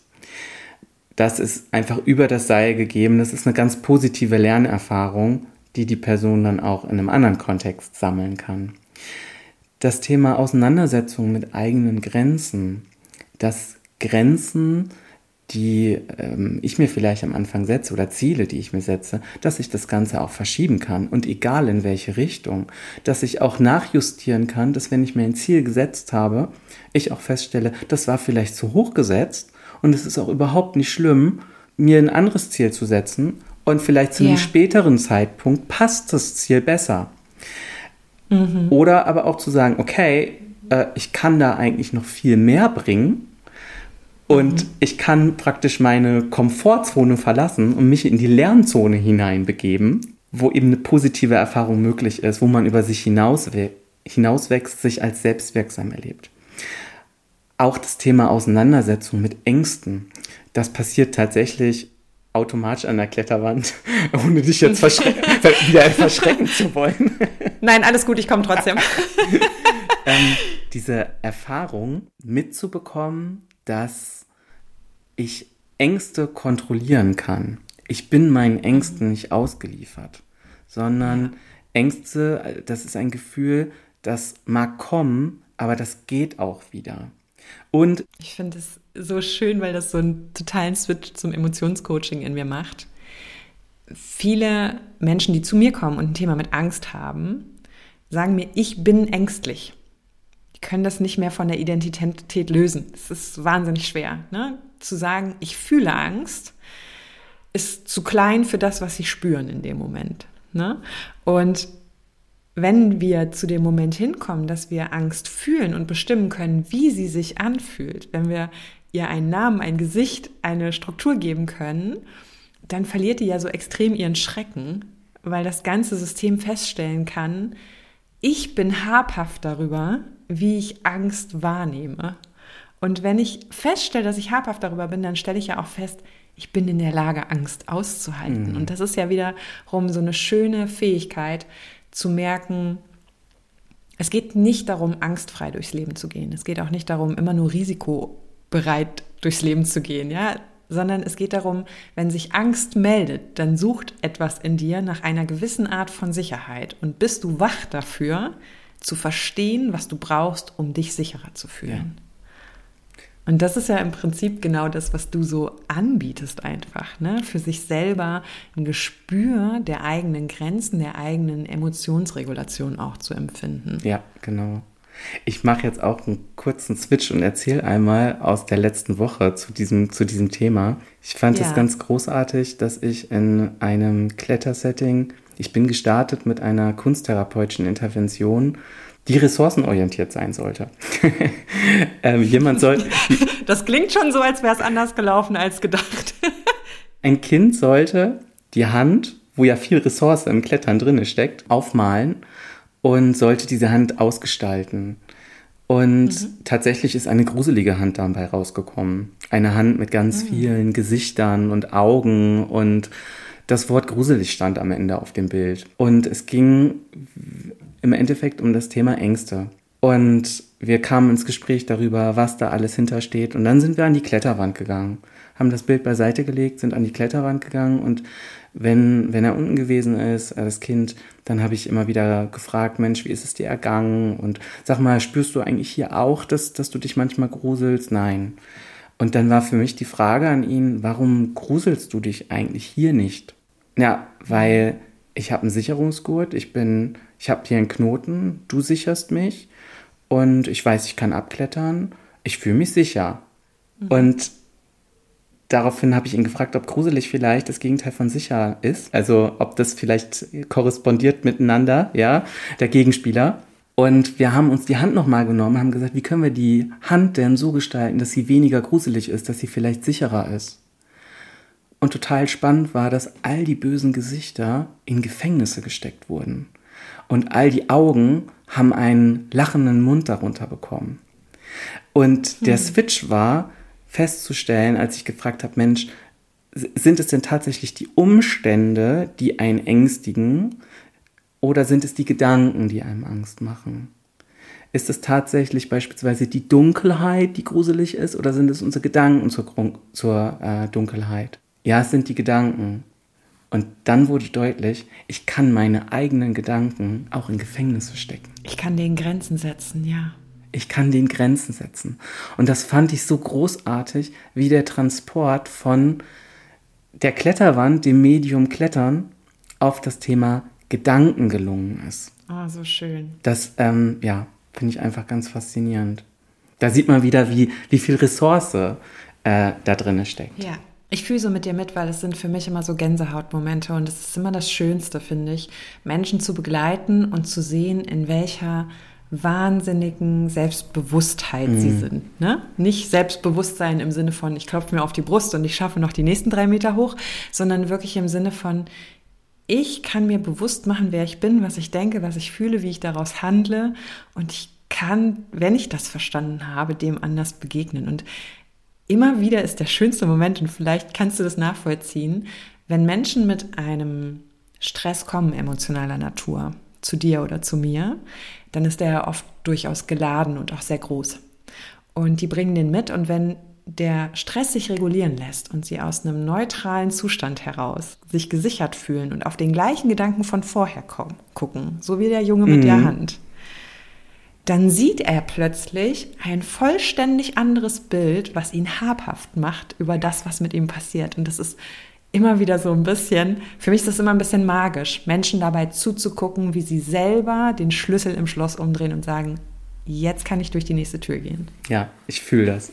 Das ist einfach über das Seil gegeben. Das ist eine ganz positive Lernerfahrung, die die Person dann auch in einem anderen Kontext sammeln kann. Das Thema Auseinandersetzung mit eigenen Grenzen, dass Grenzen, die ähm, ich mir vielleicht am Anfang setze oder Ziele, die ich mir setze, dass ich das Ganze auch verschieben kann und egal in welche Richtung, dass ich auch nachjustieren kann, dass wenn ich mir ein Ziel gesetzt habe, ich auch feststelle, das war vielleicht zu hoch gesetzt. Und es ist auch überhaupt nicht schlimm, mir ein anderes Ziel zu setzen und vielleicht zu einem ja. späteren Zeitpunkt passt das Ziel besser. Mhm. Oder aber auch zu sagen, okay, äh, ich kann da eigentlich noch viel mehr bringen und mhm. ich kann praktisch meine Komfortzone verlassen und mich in die Lernzone hineinbegeben, wo eben eine positive Erfahrung möglich ist, wo man über sich hinauswe- hinauswächst, sich als selbstwirksam erlebt. Auch das Thema Auseinandersetzung mit Ängsten, das passiert tatsächlich automatisch an der Kletterwand, ohne dich jetzt verschre- wieder verschrecken zu wollen. Nein, alles gut, ich komme trotzdem. ähm, diese Erfahrung mitzubekommen, dass ich Ängste kontrollieren kann. Ich bin meinen Ängsten nicht ausgeliefert, sondern ja. Ängste, das ist ein Gefühl, das mag kommen, aber das geht auch wieder. Und ich finde es so schön, weil das so einen totalen Switch zum Emotionscoaching in mir macht. Viele Menschen, die zu mir kommen und ein Thema mit Angst haben, sagen mir, ich bin ängstlich. Die können das nicht mehr von der Identität lösen. Es ist wahnsinnig schwer, ne? Zu sagen, ich fühle Angst, ist zu klein für das, was sie spüren in dem Moment, ne? Und wenn wir zu dem Moment hinkommen, dass wir Angst fühlen und bestimmen können, wie sie sich anfühlt, wenn wir ihr einen Namen, ein Gesicht, eine Struktur geben können, dann verliert die ja so extrem ihren Schrecken, weil das ganze System feststellen kann, ich bin habhaft darüber, wie ich Angst wahrnehme. Und wenn ich feststelle, dass ich habhaft darüber bin, dann stelle ich ja auch fest, ich bin in der Lage, Angst auszuhalten. Mhm. Und das ist ja wiederum so eine schöne Fähigkeit, zu merken, es geht nicht darum, angstfrei durchs Leben zu gehen. Es geht auch nicht darum, immer nur risikobereit durchs Leben zu gehen, ja, sondern es geht darum, wenn sich Angst meldet, dann sucht etwas in dir nach einer gewissen Art von Sicherheit und bist du wach dafür, zu verstehen, was du brauchst, um dich sicherer zu fühlen. Ja. Und das ist ja im Prinzip genau das, was du so anbietest einfach, ne? Für sich selber ein Gespür der eigenen Grenzen, der eigenen Emotionsregulation auch zu empfinden. Ja, genau. Ich mache jetzt auch einen kurzen Switch und erzähle einmal aus der letzten Woche zu diesem, zu diesem Thema. Ich fand es ja. ganz großartig, dass ich in einem Klettersetting, ich bin gestartet mit einer kunsttherapeutischen Intervention, die ressourcenorientiert sein sollte. ähm, jemand soll. Das klingt schon so, als wäre es anders gelaufen als gedacht. Ein Kind sollte die Hand, wo ja viel Ressource im Klettern drin steckt, aufmalen und sollte diese Hand ausgestalten. Und mhm. tatsächlich ist eine gruselige Hand dabei rausgekommen. Eine Hand mit ganz mhm. vielen Gesichtern und Augen, und das Wort gruselig stand am Ende auf dem Bild. Und es ging im Endeffekt um das Thema Ängste. Und wir kamen ins Gespräch darüber, was da alles hintersteht. Und dann sind wir an die Kletterwand gegangen, haben das Bild beiseite gelegt, sind an die Kletterwand gegangen. Und wenn, wenn er unten gewesen ist, das Kind, dann habe ich immer wieder gefragt, Mensch, wie ist es dir ergangen? Und sag mal, spürst du eigentlich hier auch, dass, dass du dich manchmal gruselst? Nein. Und dann war für mich die Frage an ihn, warum gruselst du dich eigentlich hier nicht? Ja, weil ich habe einen Sicherungsgurt, ich bin, ich habe hier einen Knoten, du sicherst mich und ich weiß, ich kann abklettern, ich fühle mich sicher. Mhm. Und daraufhin habe ich ihn gefragt, ob gruselig vielleicht das Gegenteil von sicher ist, also ob das vielleicht korrespondiert miteinander, ja, der Gegenspieler. Und wir haben uns die Hand nochmal genommen, haben gesagt, wie können wir die Hand denn so gestalten, dass sie weniger gruselig ist, dass sie vielleicht sicherer ist. Und total spannend war, dass all die bösen Gesichter in Gefängnisse gesteckt wurden. Und all die Augen haben einen lachenden Mund darunter bekommen. Und der hm. Switch war festzustellen, als ich gefragt habe, Mensch, sind es denn tatsächlich die Umstände, die einen ängstigen, oder sind es die Gedanken, die einem Angst machen? Ist es tatsächlich beispielsweise die Dunkelheit, die gruselig ist, oder sind es unsere Gedanken zur, zur äh, Dunkelheit? Ja, es sind die Gedanken. Und dann wurde deutlich, ich kann meine eigenen Gedanken auch in Gefängnisse stecken. Ich kann denen Grenzen setzen, ja. Ich kann denen Grenzen setzen. Und das fand ich so großartig, wie der Transport von der Kletterwand, dem Medium Klettern, auf das Thema Gedanken gelungen ist. Ah, oh, so schön. Das, ähm, ja, finde ich einfach ganz faszinierend. Da sieht man wieder, wie, wie viel Ressource äh, da drin steckt. Ja. Ich fühle so mit dir mit, weil es sind für mich immer so Gänsehautmomente und es ist immer das Schönste, finde ich, Menschen zu begleiten und zu sehen, in welcher wahnsinnigen Selbstbewusstheit mhm. sie sind. Ne? Nicht Selbstbewusstsein im Sinne von, ich klopfe mir auf die Brust und ich schaffe noch die nächsten drei Meter hoch, sondern wirklich im Sinne von, ich kann mir bewusst machen, wer ich bin, was ich denke, was ich fühle, wie ich daraus handle, und ich kann, wenn ich das verstanden habe, dem anders begegnen. Und immer wieder ist der schönste Moment, und vielleicht kannst du das nachvollziehen, wenn Menschen mit einem Stress kommen, emotionaler Natur, zu dir oder zu mir, dann ist der oft durchaus geladen und auch sehr groß. Und die bringen den mit, und wenn der Stress sich regulieren lässt und sie aus einem neutralen Zustand heraus sich gesichert fühlen und auf den gleichen Gedanken von vorher kommen, gucken, so wie der Junge mit mhm. der Hand, dann sieht er plötzlich ein vollständig anderes Bild, was ihn habhaft macht über das, was mit ihm passiert. Und das ist immer wieder so ein bisschen, für mich ist das immer ein bisschen magisch, Menschen dabei zuzugucken, wie sie selber den Schlüssel im Schloss umdrehen und sagen, jetzt kann ich durch die nächste Tür gehen. Ja, ich fühle das.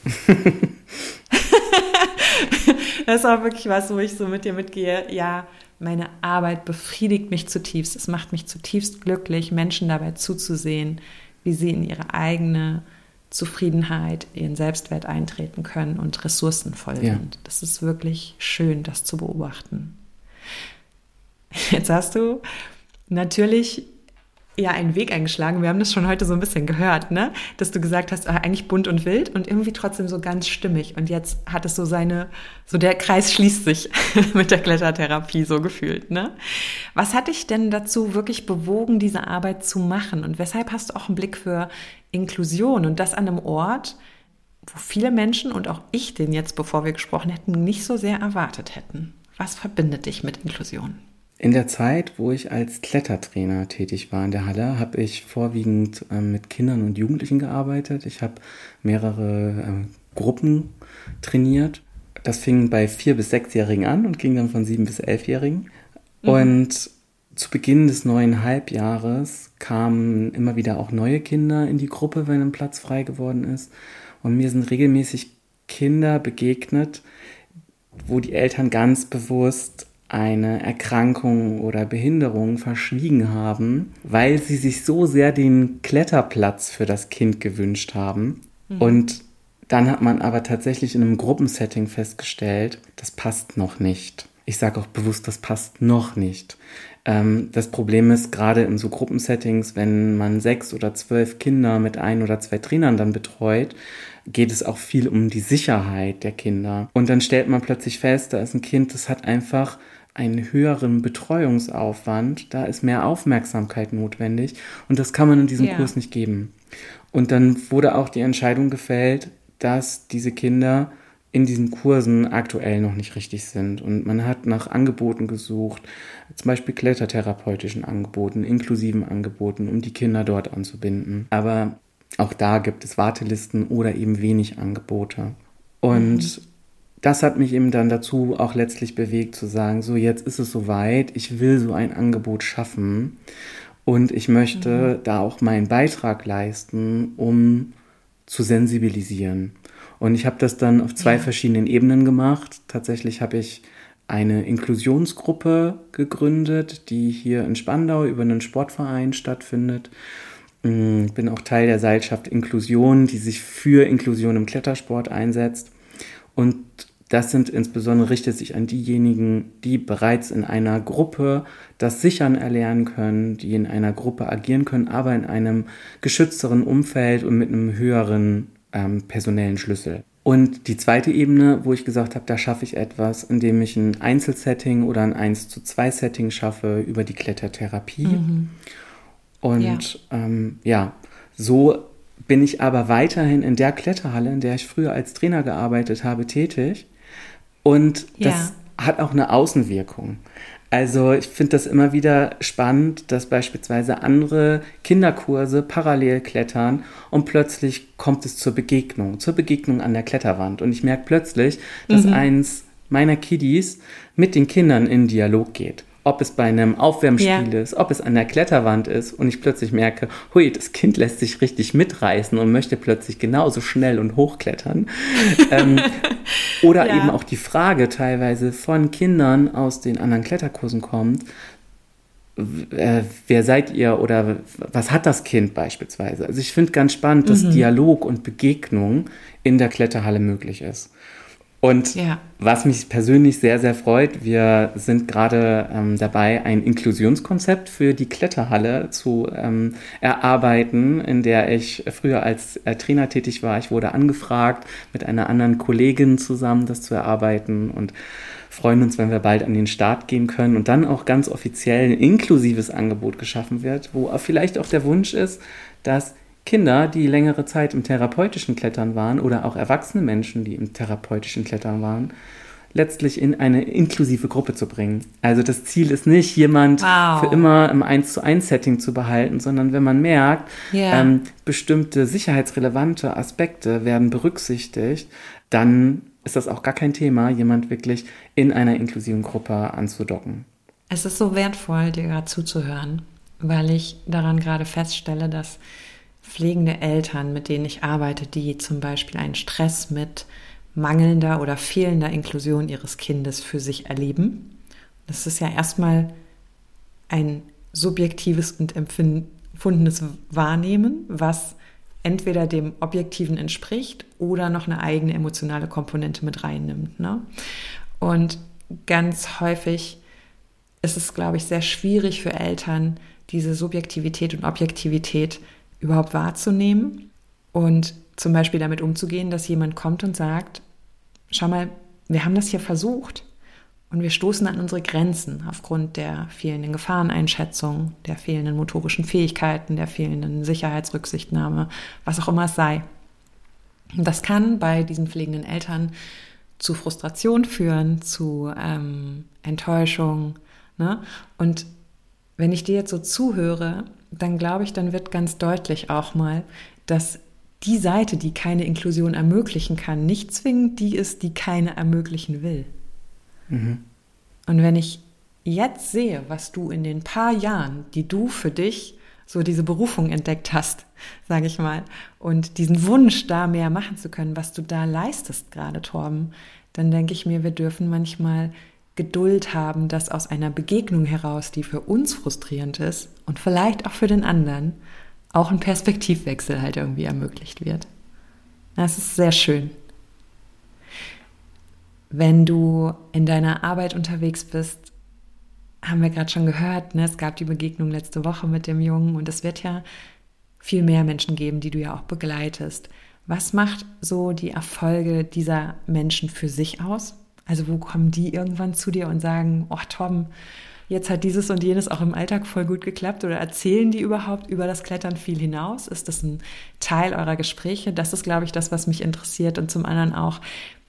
Das ist auch wirklich was, wo ich so mit dir mitgehe. Ja, meine Arbeit befriedigt mich zutiefst. Es macht mich zutiefst glücklich, Menschen dabei zuzusehen, wie sie in ihre eigene Zufriedenheit, ihren Selbstwert eintreten können und ressourcenvoll ja. sind. Das ist wirklich schön, das zu beobachten. Jetzt hast du natürlich ja einen Weg eingeschlagen. Wir haben das schon heute so ein bisschen gehört, ne? Dass du gesagt hast, ah, eigentlich bunt und wild und irgendwie trotzdem so ganz stimmig. Und jetzt hat es so seine, so der Kreis schließt sich mit der Klettertherapie so gefühlt, ne? Was hat dich denn dazu wirklich bewogen, diese Arbeit zu machen? Und weshalb hast du auch einen Blick für Inklusion und das an einem Ort, wo viele Menschen und auch ich den jetzt, bevor wir gesprochen hätten, nicht so sehr erwartet hätten? Was verbindet dich mit Inklusion? In der Zeit, wo ich als Klettertrainer tätig war in der Halle, habe ich vorwiegend äh, mit Kindern und Jugendlichen gearbeitet. Ich habe mehrere äh, Gruppen trainiert. Das fing bei vier- bis sechsjährigen an und ging dann von sieben- bis elfjährigen. Mhm. Und zu Beginn des neuen Halbjahres kamen immer wieder auch neue Kinder in die Gruppe, wenn ein Platz frei geworden ist. Und mir sind regelmäßig Kinder begegnet, wo die Eltern ganz bewusst eine Erkrankung oder Behinderung verschwiegen haben, weil sie sich so sehr den Kletterplatz für das Kind gewünscht haben. Mhm. Und dann hat man aber tatsächlich in einem Gruppensetting festgestellt, das passt noch nicht. Ich sage auch bewusst, das passt noch nicht. Ähm, das Problem ist, gerade in so Gruppensettings, wenn man sechs oder zwölf Kinder mit ein oder zwei Trainern dann betreut, geht es auch viel um die Sicherheit der Kinder. Und dann stellt man plötzlich fest, da ist ein Kind, das hat einfach einen höheren Betreuungsaufwand, da ist mehr Aufmerksamkeit notwendig und das kann man in diesem ja. Kurs nicht geben. Und dann wurde auch die Entscheidung gefällt, dass diese Kinder in diesen Kursen aktuell noch nicht richtig sind. Und man hat nach Angeboten gesucht, zum Beispiel klettertherapeutischen Angeboten, inklusiven Angeboten, um die Kinder dort anzubinden. Aber auch da gibt es Wartelisten oder eben wenig Angebote. Und mhm. das hat mich eben dann dazu auch letztlich bewegt zu sagen, so jetzt ist es soweit, ich will so ein Angebot schaffen und ich möchte mhm. da auch meinen Beitrag leisten, um zu sensibilisieren. Und ich habe das dann auf zwei ja. verschiedenen Ebenen gemacht. Tatsächlich habe ich eine Inklusionsgruppe gegründet, die hier in Spandau über einen Sportverein stattfindet. Ich bin auch Teil der Seilschaft Inklusion, die sich für Inklusion im Klettersport einsetzt. Und das sind insbesondere, richtet sich an diejenigen, die bereits in einer Gruppe das Sichern erlernen können, die in einer Gruppe agieren können, aber in einem geschützteren Umfeld und mit einem höheren ähm, personellen Schlüssel. Und die zweite Ebene, wo ich gesagt habe, da schaffe ich etwas, indem ich ein Einzelsetting oder ein eins zu zwei Setting schaffe über die Klettertherapie. Mhm. Und ja, ähm, ja so bin ich aber weiterhin in der Kletterhalle, in der ich früher als Trainer gearbeitet habe, tätig. Und das ja. hat auch eine Außenwirkung. Also ich finde das immer wieder spannend, dass beispielsweise andere Kinderkurse parallel klettern und plötzlich kommt es zur Begegnung, zur Begegnung an der Kletterwand. Und ich merke plötzlich, dass mhm. eins meiner Kiddies mit den Kindern in Dialog geht. Ob es bei einem Aufwärmspiel ja. ist, ob es an der Kletterwand ist und ich plötzlich merke, hui, das Kind lässt sich richtig mitreißen und möchte plötzlich genauso schnell und hochklettern. ähm, oder ja. eben auch die Frage teilweise von Kindern aus den anderen Kletterkursen kommt, äh, wer seid ihr oder was hat das Kind beispielsweise? Also ich finde ganz spannend, dass mhm. Dialog und Begegnung in der Kletterhalle möglich ist. Und ja. was mich persönlich sehr, sehr freut, wir sind gerade ähm, dabei, ein Inklusionskonzept für die Kletterhalle zu ähm, erarbeiten, in der ich früher als äh, Trainer tätig war. Ich wurde angefragt, mit einer anderen Kollegin zusammen das zu erarbeiten und freuen uns, wenn wir bald an den Start gehen können und dann auch ganz offiziell ein inklusives Angebot geschaffen wird, wo vielleicht auch der Wunsch ist, dass Kinder, die längere Zeit im therapeutischen Klettern waren oder auch erwachsene Menschen, die im therapeutischen Klettern waren, letztlich in eine inklusive Gruppe zu bringen. Also das Ziel ist nicht, jemand wow. für immer im eins zu eins Setting zu behalten, sondern wenn man merkt, yeah. ähm, bestimmte sicherheitsrelevante Aspekte werden berücksichtigt, dann ist das auch gar kein Thema, jemand wirklich in einer inklusiven Gruppe anzudocken. Es ist so wertvoll, dir gerade zuzuhören, weil ich daran gerade feststelle, dass pflegende Eltern, mit denen ich arbeite, die zum Beispiel einen Stress mit mangelnder oder fehlender Inklusion ihres Kindes für sich erleben. Das ist ja erstmal ein subjektives und empfundenes Wahrnehmen, was entweder dem Objektiven entspricht oder noch eine eigene emotionale Komponente mit reinnimmt, ne? Und ganz häufig ist es, glaube ich, sehr schwierig für Eltern, diese Subjektivität und Objektivität überhaupt wahrzunehmen und zum Beispiel damit umzugehen, dass jemand kommt und sagt, schau mal, wir haben das hier versucht und wir stoßen an unsere Grenzen aufgrund der fehlenden Gefahreneinschätzung, der fehlenden motorischen Fähigkeiten, der fehlenden Sicherheitsrücksichtnahme, was auch immer es sei. Und das kann bei diesen pflegenden Eltern zu Frustration führen, zu ähm, Enttäuschung. Ne? Und wenn ich dir jetzt so zuhöre, dann glaube ich, dann wird ganz deutlich auch mal, dass die Seite, die keine Inklusion ermöglichen kann, nicht zwingend die ist, die keine ermöglichen will. Mhm. Und wenn ich jetzt sehe, was du in den paar Jahren, die du für dich so diese Berufung entdeckt hast, sage ich mal, und diesen Wunsch, da mehr machen zu können, was du da leistest gerade, Torben, dann denke ich mir, wir dürfen manchmal Geduld haben, dass aus einer Begegnung heraus, die für uns frustrierend ist und vielleicht auch für den anderen, auch ein Perspektivwechsel halt irgendwie ermöglicht wird. Das ist sehr schön. Wenn du in deiner Arbeit unterwegs bist, haben wir gerade schon gehört, ne, es gab die Begegnung letzte Woche mit dem Jungen und es wird ja viel mehr Menschen geben, die du ja auch begleitest. Was macht so die Erfolge dieser Menschen für sich aus? Also wo kommen die irgendwann zu dir und sagen, oh Torben, jetzt hat dieses und jenes auch im Alltag voll gut geklappt, oder erzählen die überhaupt über das Klettern viel hinaus? Ist das ein Teil eurer Gespräche? Das ist, glaube ich, das, was mich interessiert. Und zum anderen auch,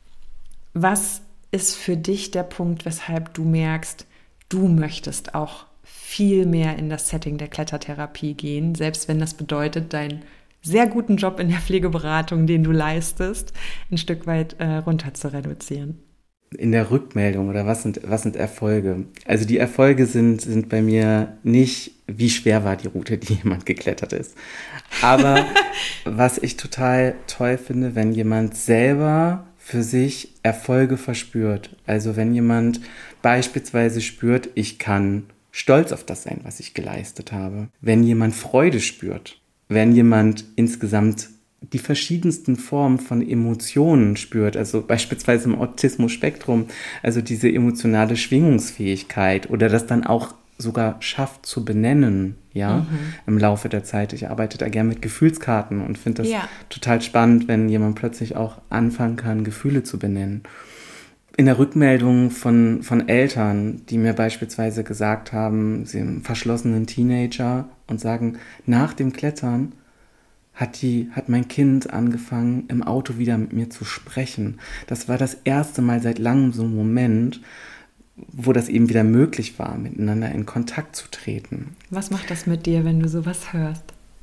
was ist für dich der Punkt, weshalb du merkst, du möchtest auch viel mehr in das Setting der Klettertherapie gehen, selbst wenn das bedeutet, deinen sehr guten Job in der Pflegeberatung, den du leistest, ein Stück weit äh, runter zu reduzieren? In der Rückmeldung oder was sind, was sind Erfolge? Also die Erfolge sind, sind bei mir nicht, wie schwer war die Route, die jemand geklettert ist. Aber was ich total toll finde, wenn jemand selber für sich Erfolge verspürt. Also wenn jemand beispielsweise spürt, ich kann stolz auf das sein, was ich geleistet habe. Wenn jemand Freude spürt. Wenn jemand insgesamt die verschiedensten Formen von Emotionen spürt, also beispielsweise im Autismus-Spektrum, also diese emotionale Schwingungsfähigkeit oder das dann auch sogar schafft zu benennen, ja, mhm. im Laufe der Zeit. Ich arbeite da gerne mit Gefühlskarten und finde das ja. total spannend, wenn jemand plötzlich auch anfangen kann, Gefühle zu benennen. In der Rückmeldung von, von Eltern, die mir beispielsweise gesagt haben, sie haben einen verschlossenen Teenager und sagen, nach dem Klettern hat die, hat mein Kind angefangen, im Auto wieder mit mir zu sprechen. Das war das erste Mal seit langem so ein Moment, wo das eben wieder möglich war, miteinander in Kontakt zu treten. Was macht das mit dir, wenn du sowas hörst?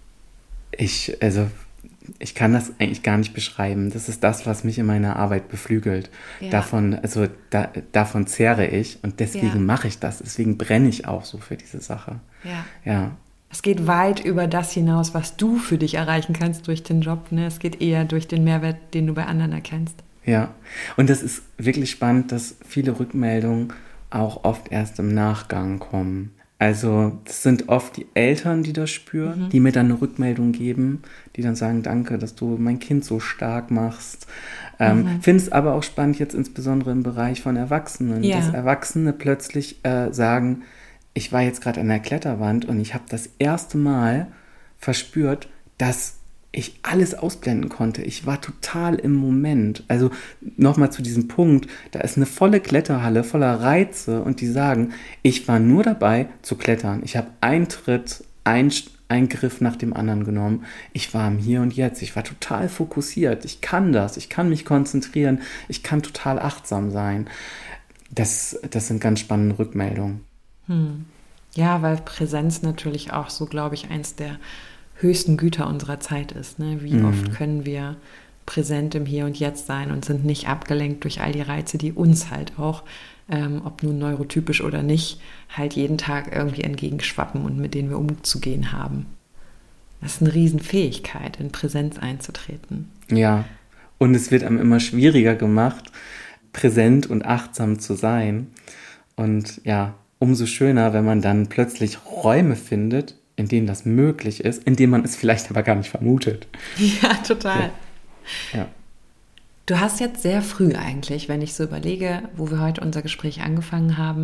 Ich, also, ich kann das eigentlich gar nicht beschreiben. Das ist das, was mich in meiner Arbeit beflügelt. Ja. Davon, also, da, davon zehre ich und deswegen ja. mache ich das. Deswegen brenne ich auch so für diese Sache. Ja. Ja. Es geht weit über das hinaus, was du für dich erreichen kannst durch den Job. Ne? Es geht eher durch den Mehrwert, den du bei anderen erkennst. Ja, und das ist wirklich spannend, dass viele Rückmeldungen auch oft erst im Nachgang kommen. Also das sind oft die Eltern, die das spüren, mhm. die mir dann eine Rückmeldung geben, die dann sagen, danke, dass du mein Kind so stark machst. Ähm, mhm. Finde es aber auch spannend, jetzt insbesondere im Bereich von Erwachsenen, ja. dass Erwachsene plötzlich äh, sagen, ich war jetzt gerade an der Kletterwand und ich habe das erste Mal verspürt, dass ich alles ausblenden konnte. Ich war total im Moment. Also nochmal zu diesem Punkt, da ist eine volle Kletterhalle voller Reize und die sagen, ich war nur dabei zu klettern. Ich habe einen Tritt, einen, einen Griff nach dem anderen genommen. Ich war im Hier und Jetzt. Ich war total fokussiert. Ich kann das. Ich kann mich konzentrieren. Ich kann total achtsam sein. Das, das sind ganz spannende Rückmeldungen. Hm. Ja, weil Präsenz natürlich auch so, glaube ich, eins der höchsten Güter unserer Zeit ist. Ne? Wie mhm. oft können wir präsent im Hier und Jetzt sein und sind nicht abgelenkt durch all die Reize, die uns halt auch, ähm, ob nun neurotypisch oder nicht, halt jeden Tag irgendwie entgegenschwappen und mit denen wir umzugehen haben. Das ist eine Riesenfähigkeit, in Präsenz einzutreten. Ja, und es wird einem immer schwieriger gemacht, präsent und achtsam zu sein. Und ja, umso schöner, wenn man dann plötzlich Räume findet, in denen das möglich ist, in denen man es vielleicht aber gar nicht vermutet. Ja, total. Ja. Ja. Du hast jetzt sehr früh eigentlich, wenn ich so überlege, wo wir heute unser Gespräch angefangen haben,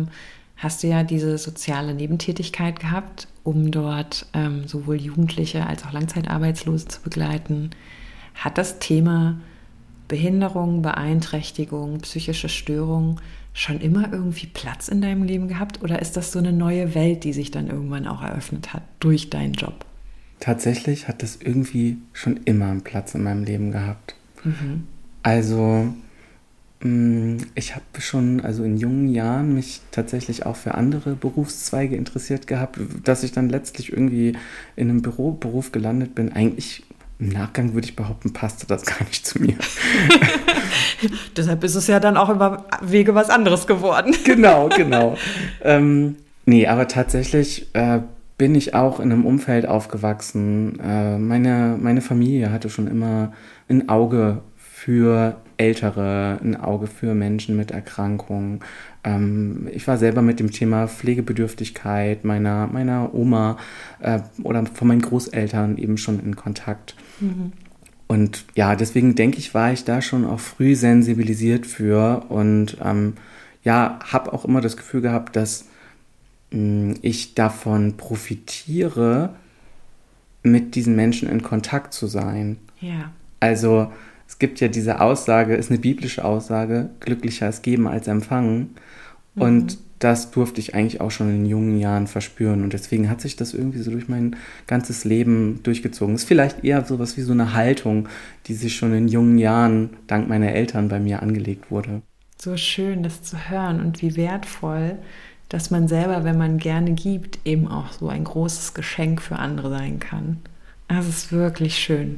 hast du ja diese soziale Nebentätigkeit gehabt, um dort ähm, sowohl Jugendliche als auch Langzeitarbeitslose zu begleiten. Hat das Thema Behinderung, Beeinträchtigung, psychische Störung schon immer irgendwie Platz in deinem Leben gehabt? Oder ist das so eine neue Welt, die sich dann irgendwann auch eröffnet hat durch deinen Job? Tatsächlich hat das irgendwie schon immer einen Platz in meinem Leben gehabt. Mhm. Also ich habe schon also in jungen Jahren mich tatsächlich auch für andere Berufszweige interessiert gehabt, dass ich dann letztlich irgendwie in einem Büroberuf gelandet bin. Eigentlich im Nachgang würde ich behaupten, passte das gar nicht zu mir. Deshalb ist es ja dann auch über Wege was anderes geworden. Genau, genau. ähm, nee, aber tatsächlich äh, bin ich auch in einem Umfeld aufgewachsen. Äh, meine, meine Familie hatte schon immer ein Auge für Ältere, ein Auge für Menschen mit Erkrankungen. Ähm, ich war selber mit dem Thema Pflegebedürftigkeit meiner, meiner Oma äh, oder von meinen Großeltern eben schon in Kontakt. Mhm. Und ja, deswegen denke ich, war ich da schon auch früh sensibilisiert für und ähm, ja, habe auch immer das Gefühl gehabt, dass mh, ich davon profitiere, mit diesen Menschen in Kontakt zu sein. Ja. Also es gibt ja diese Aussage, ist eine biblische Aussage, glücklicher ist geben als empfangen. Mhm. Und das durfte ich eigentlich auch schon in jungen Jahren verspüren. Und deswegen hat sich das irgendwie so durch mein ganzes Leben durchgezogen. Ist vielleicht eher sowas wie so eine Haltung, die sich schon in jungen Jahren dank meiner Eltern bei mir angelegt wurde. So schön, das zu hören und wie wertvoll, dass man selber, wenn man gerne gibt, eben auch so ein großes Geschenk für andere sein kann. Das ist wirklich schön.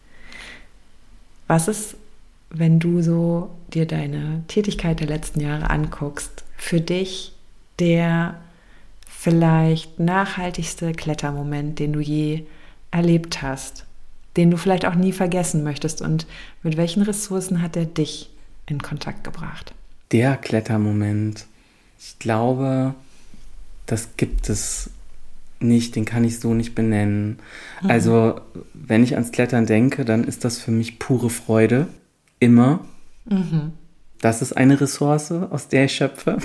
Was ist, wenn du so dir deine Tätigkeit der letzten Jahre anguckst, für dich der vielleicht nachhaltigste Klettermoment, den du je erlebt hast, den du vielleicht auch nie vergessen möchtest und mit welchen Ressourcen hat er dich in Kontakt gebracht? Der Klettermoment, ich glaube, das gibt es nicht, den kann ich so nicht benennen. Mhm. Also, wenn ich ans Klettern denke, dann ist das für mich pure Freude. Immer. Mhm. Das ist eine Ressource, aus der ich schöpfe.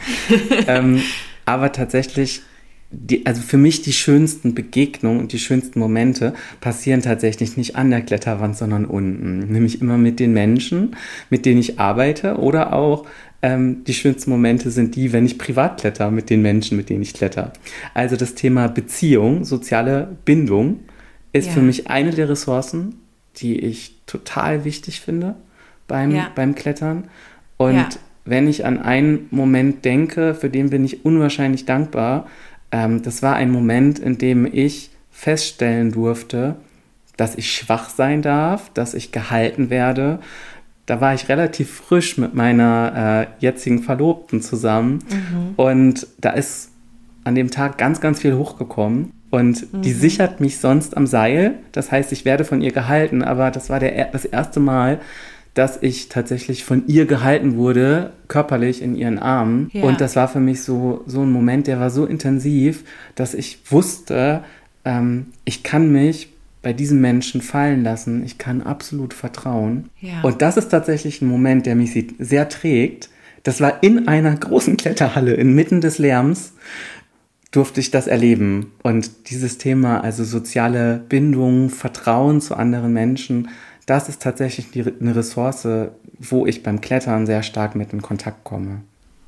ähm, aber tatsächlich, die, also für mich die schönsten Begegnungen und die schönsten Momente passieren tatsächlich nicht an der Kletterwand, sondern unten. Nämlich immer mit den Menschen, mit denen ich arbeite oder auch ähm, die schönsten Momente sind die, wenn ich privat kletter mit den Menschen, mit denen ich kletter. Also das Thema Beziehung, soziale Bindung ist ja für mich eine der Ressourcen, die ich total wichtig finde beim, ja. beim Klettern. Und ja. wenn ich an einen Moment denke, für den bin ich unwahrscheinlich dankbar, ähm, das war ein Moment, in dem ich feststellen durfte, dass ich schwach sein darf, dass ich gehalten werde. Da war ich relativ frisch mit meiner äh, jetzigen Verlobten zusammen. Mhm. Und da ist an dem Tag ganz, ganz viel hochgekommen. Und mhm. die sichert mich sonst am Seil. Das heißt, ich werde von ihr gehalten. Aber das war der, das erste Mal, dass ich tatsächlich von ihr gehalten wurde, körperlich in ihren Armen. Ja. Und das war für mich so, so ein Moment, der war so intensiv, dass ich wusste, ähm, ich kann mich bei diesem Menschen fallen lassen. Ich kann absolut vertrauen. Ja. Und das ist tatsächlich ein Moment, der mich sehr trägt. Das war in einer großen Kletterhalle, inmitten des Lärms, durfte ich das erleben. Und dieses Thema, also soziale Bindung, Vertrauen zu anderen Menschen, das ist tatsächlich die, eine Ressource, wo ich beim Klettern sehr stark mit in Kontakt komme.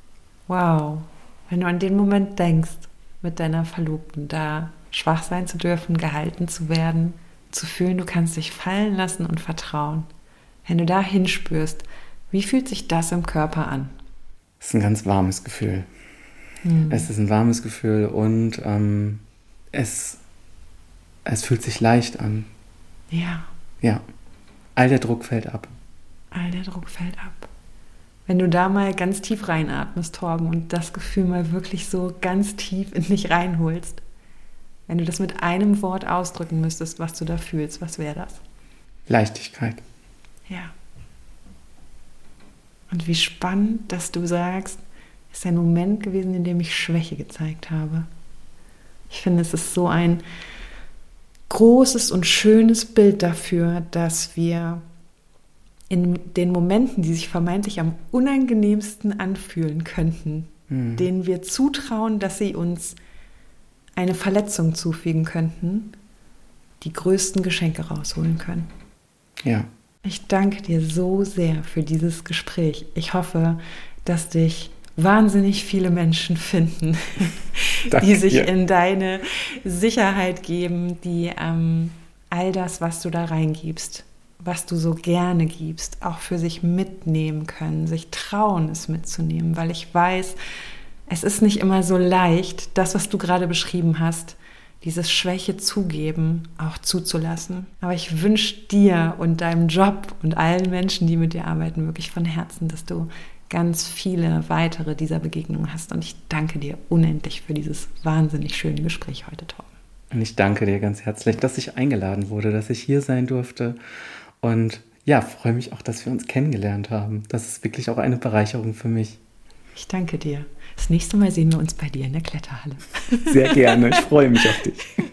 Wow, wenn du an den Moment denkst, mit deiner Verlobten da schwach sein zu dürfen, gehalten zu werden, zu fühlen, du kannst dich fallen lassen und vertrauen. Wenn du da hinspürst, wie fühlt sich das im Körper an? Es ist ein ganz warmes Gefühl. Hm. Es ist ein warmes Gefühl und ähm, es, es fühlt sich leicht an. Ja. Ja. All der Druck fällt ab. All der Druck fällt ab. Wenn du da mal ganz tief reinatmest, Torben, und das Gefühl mal wirklich so ganz tief in dich reinholst, wenn du das mit einem Wort ausdrücken müsstest, was du da fühlst, was wäre das? Leichtigkeit. Ja. Und wie spannend, dass du sagst, es ist ein Moment gewesen, in dem ich Schwäche gezeigt habe. Ich finde, es ist so ein großes und schönes Bild dafür, dass wir in den Momenten, die sich vermeintlich am unangenehmsten anfühlen könnten, hm. denen wir zutrauen, dass sie uns eine Verletzung zufügen könnten, die größten Geschenke rausholen können. Ja. Ich danke dir so sehr für dieses Gespräch. Ich hoffe, dass dich wahnsinnig viele Menschen finden, die sich dir. in deine Sicherheit geben, die ähm, all das, was du da reingibst, was du so gerne gibst, auch für sich mitnehmen können, sich trauen, es mitzunehmen, weil ich weiß, es ist nicht immer so leicht, das, was du gerade beschrieben hast, dieses Schwäche zugeben, auch zuzulassen. Aber ich wünsche dir und deinem Job und allen Menschen, die mit dir arbeiten, wirklich von Herzen, dass du ganz viele weitere dieser Begegnungen hast. Und ich danke dir unendlich für dieses wahnsinnig schöne Gespräch heute, Torben. Und ich danke dir ganz herzlich, dass ich eingeladen wurde, dass ich hier sein durfte. Und ja, freue mich auch, dass wir uns kennengelernt haben. Das ist wirklich auch eine Bereicherung für mich. Ich danke dir. Das nächste Mal sehen wir uns bei dir in der Kletterhalle. Sehr gerne, ich freue mich auf dich.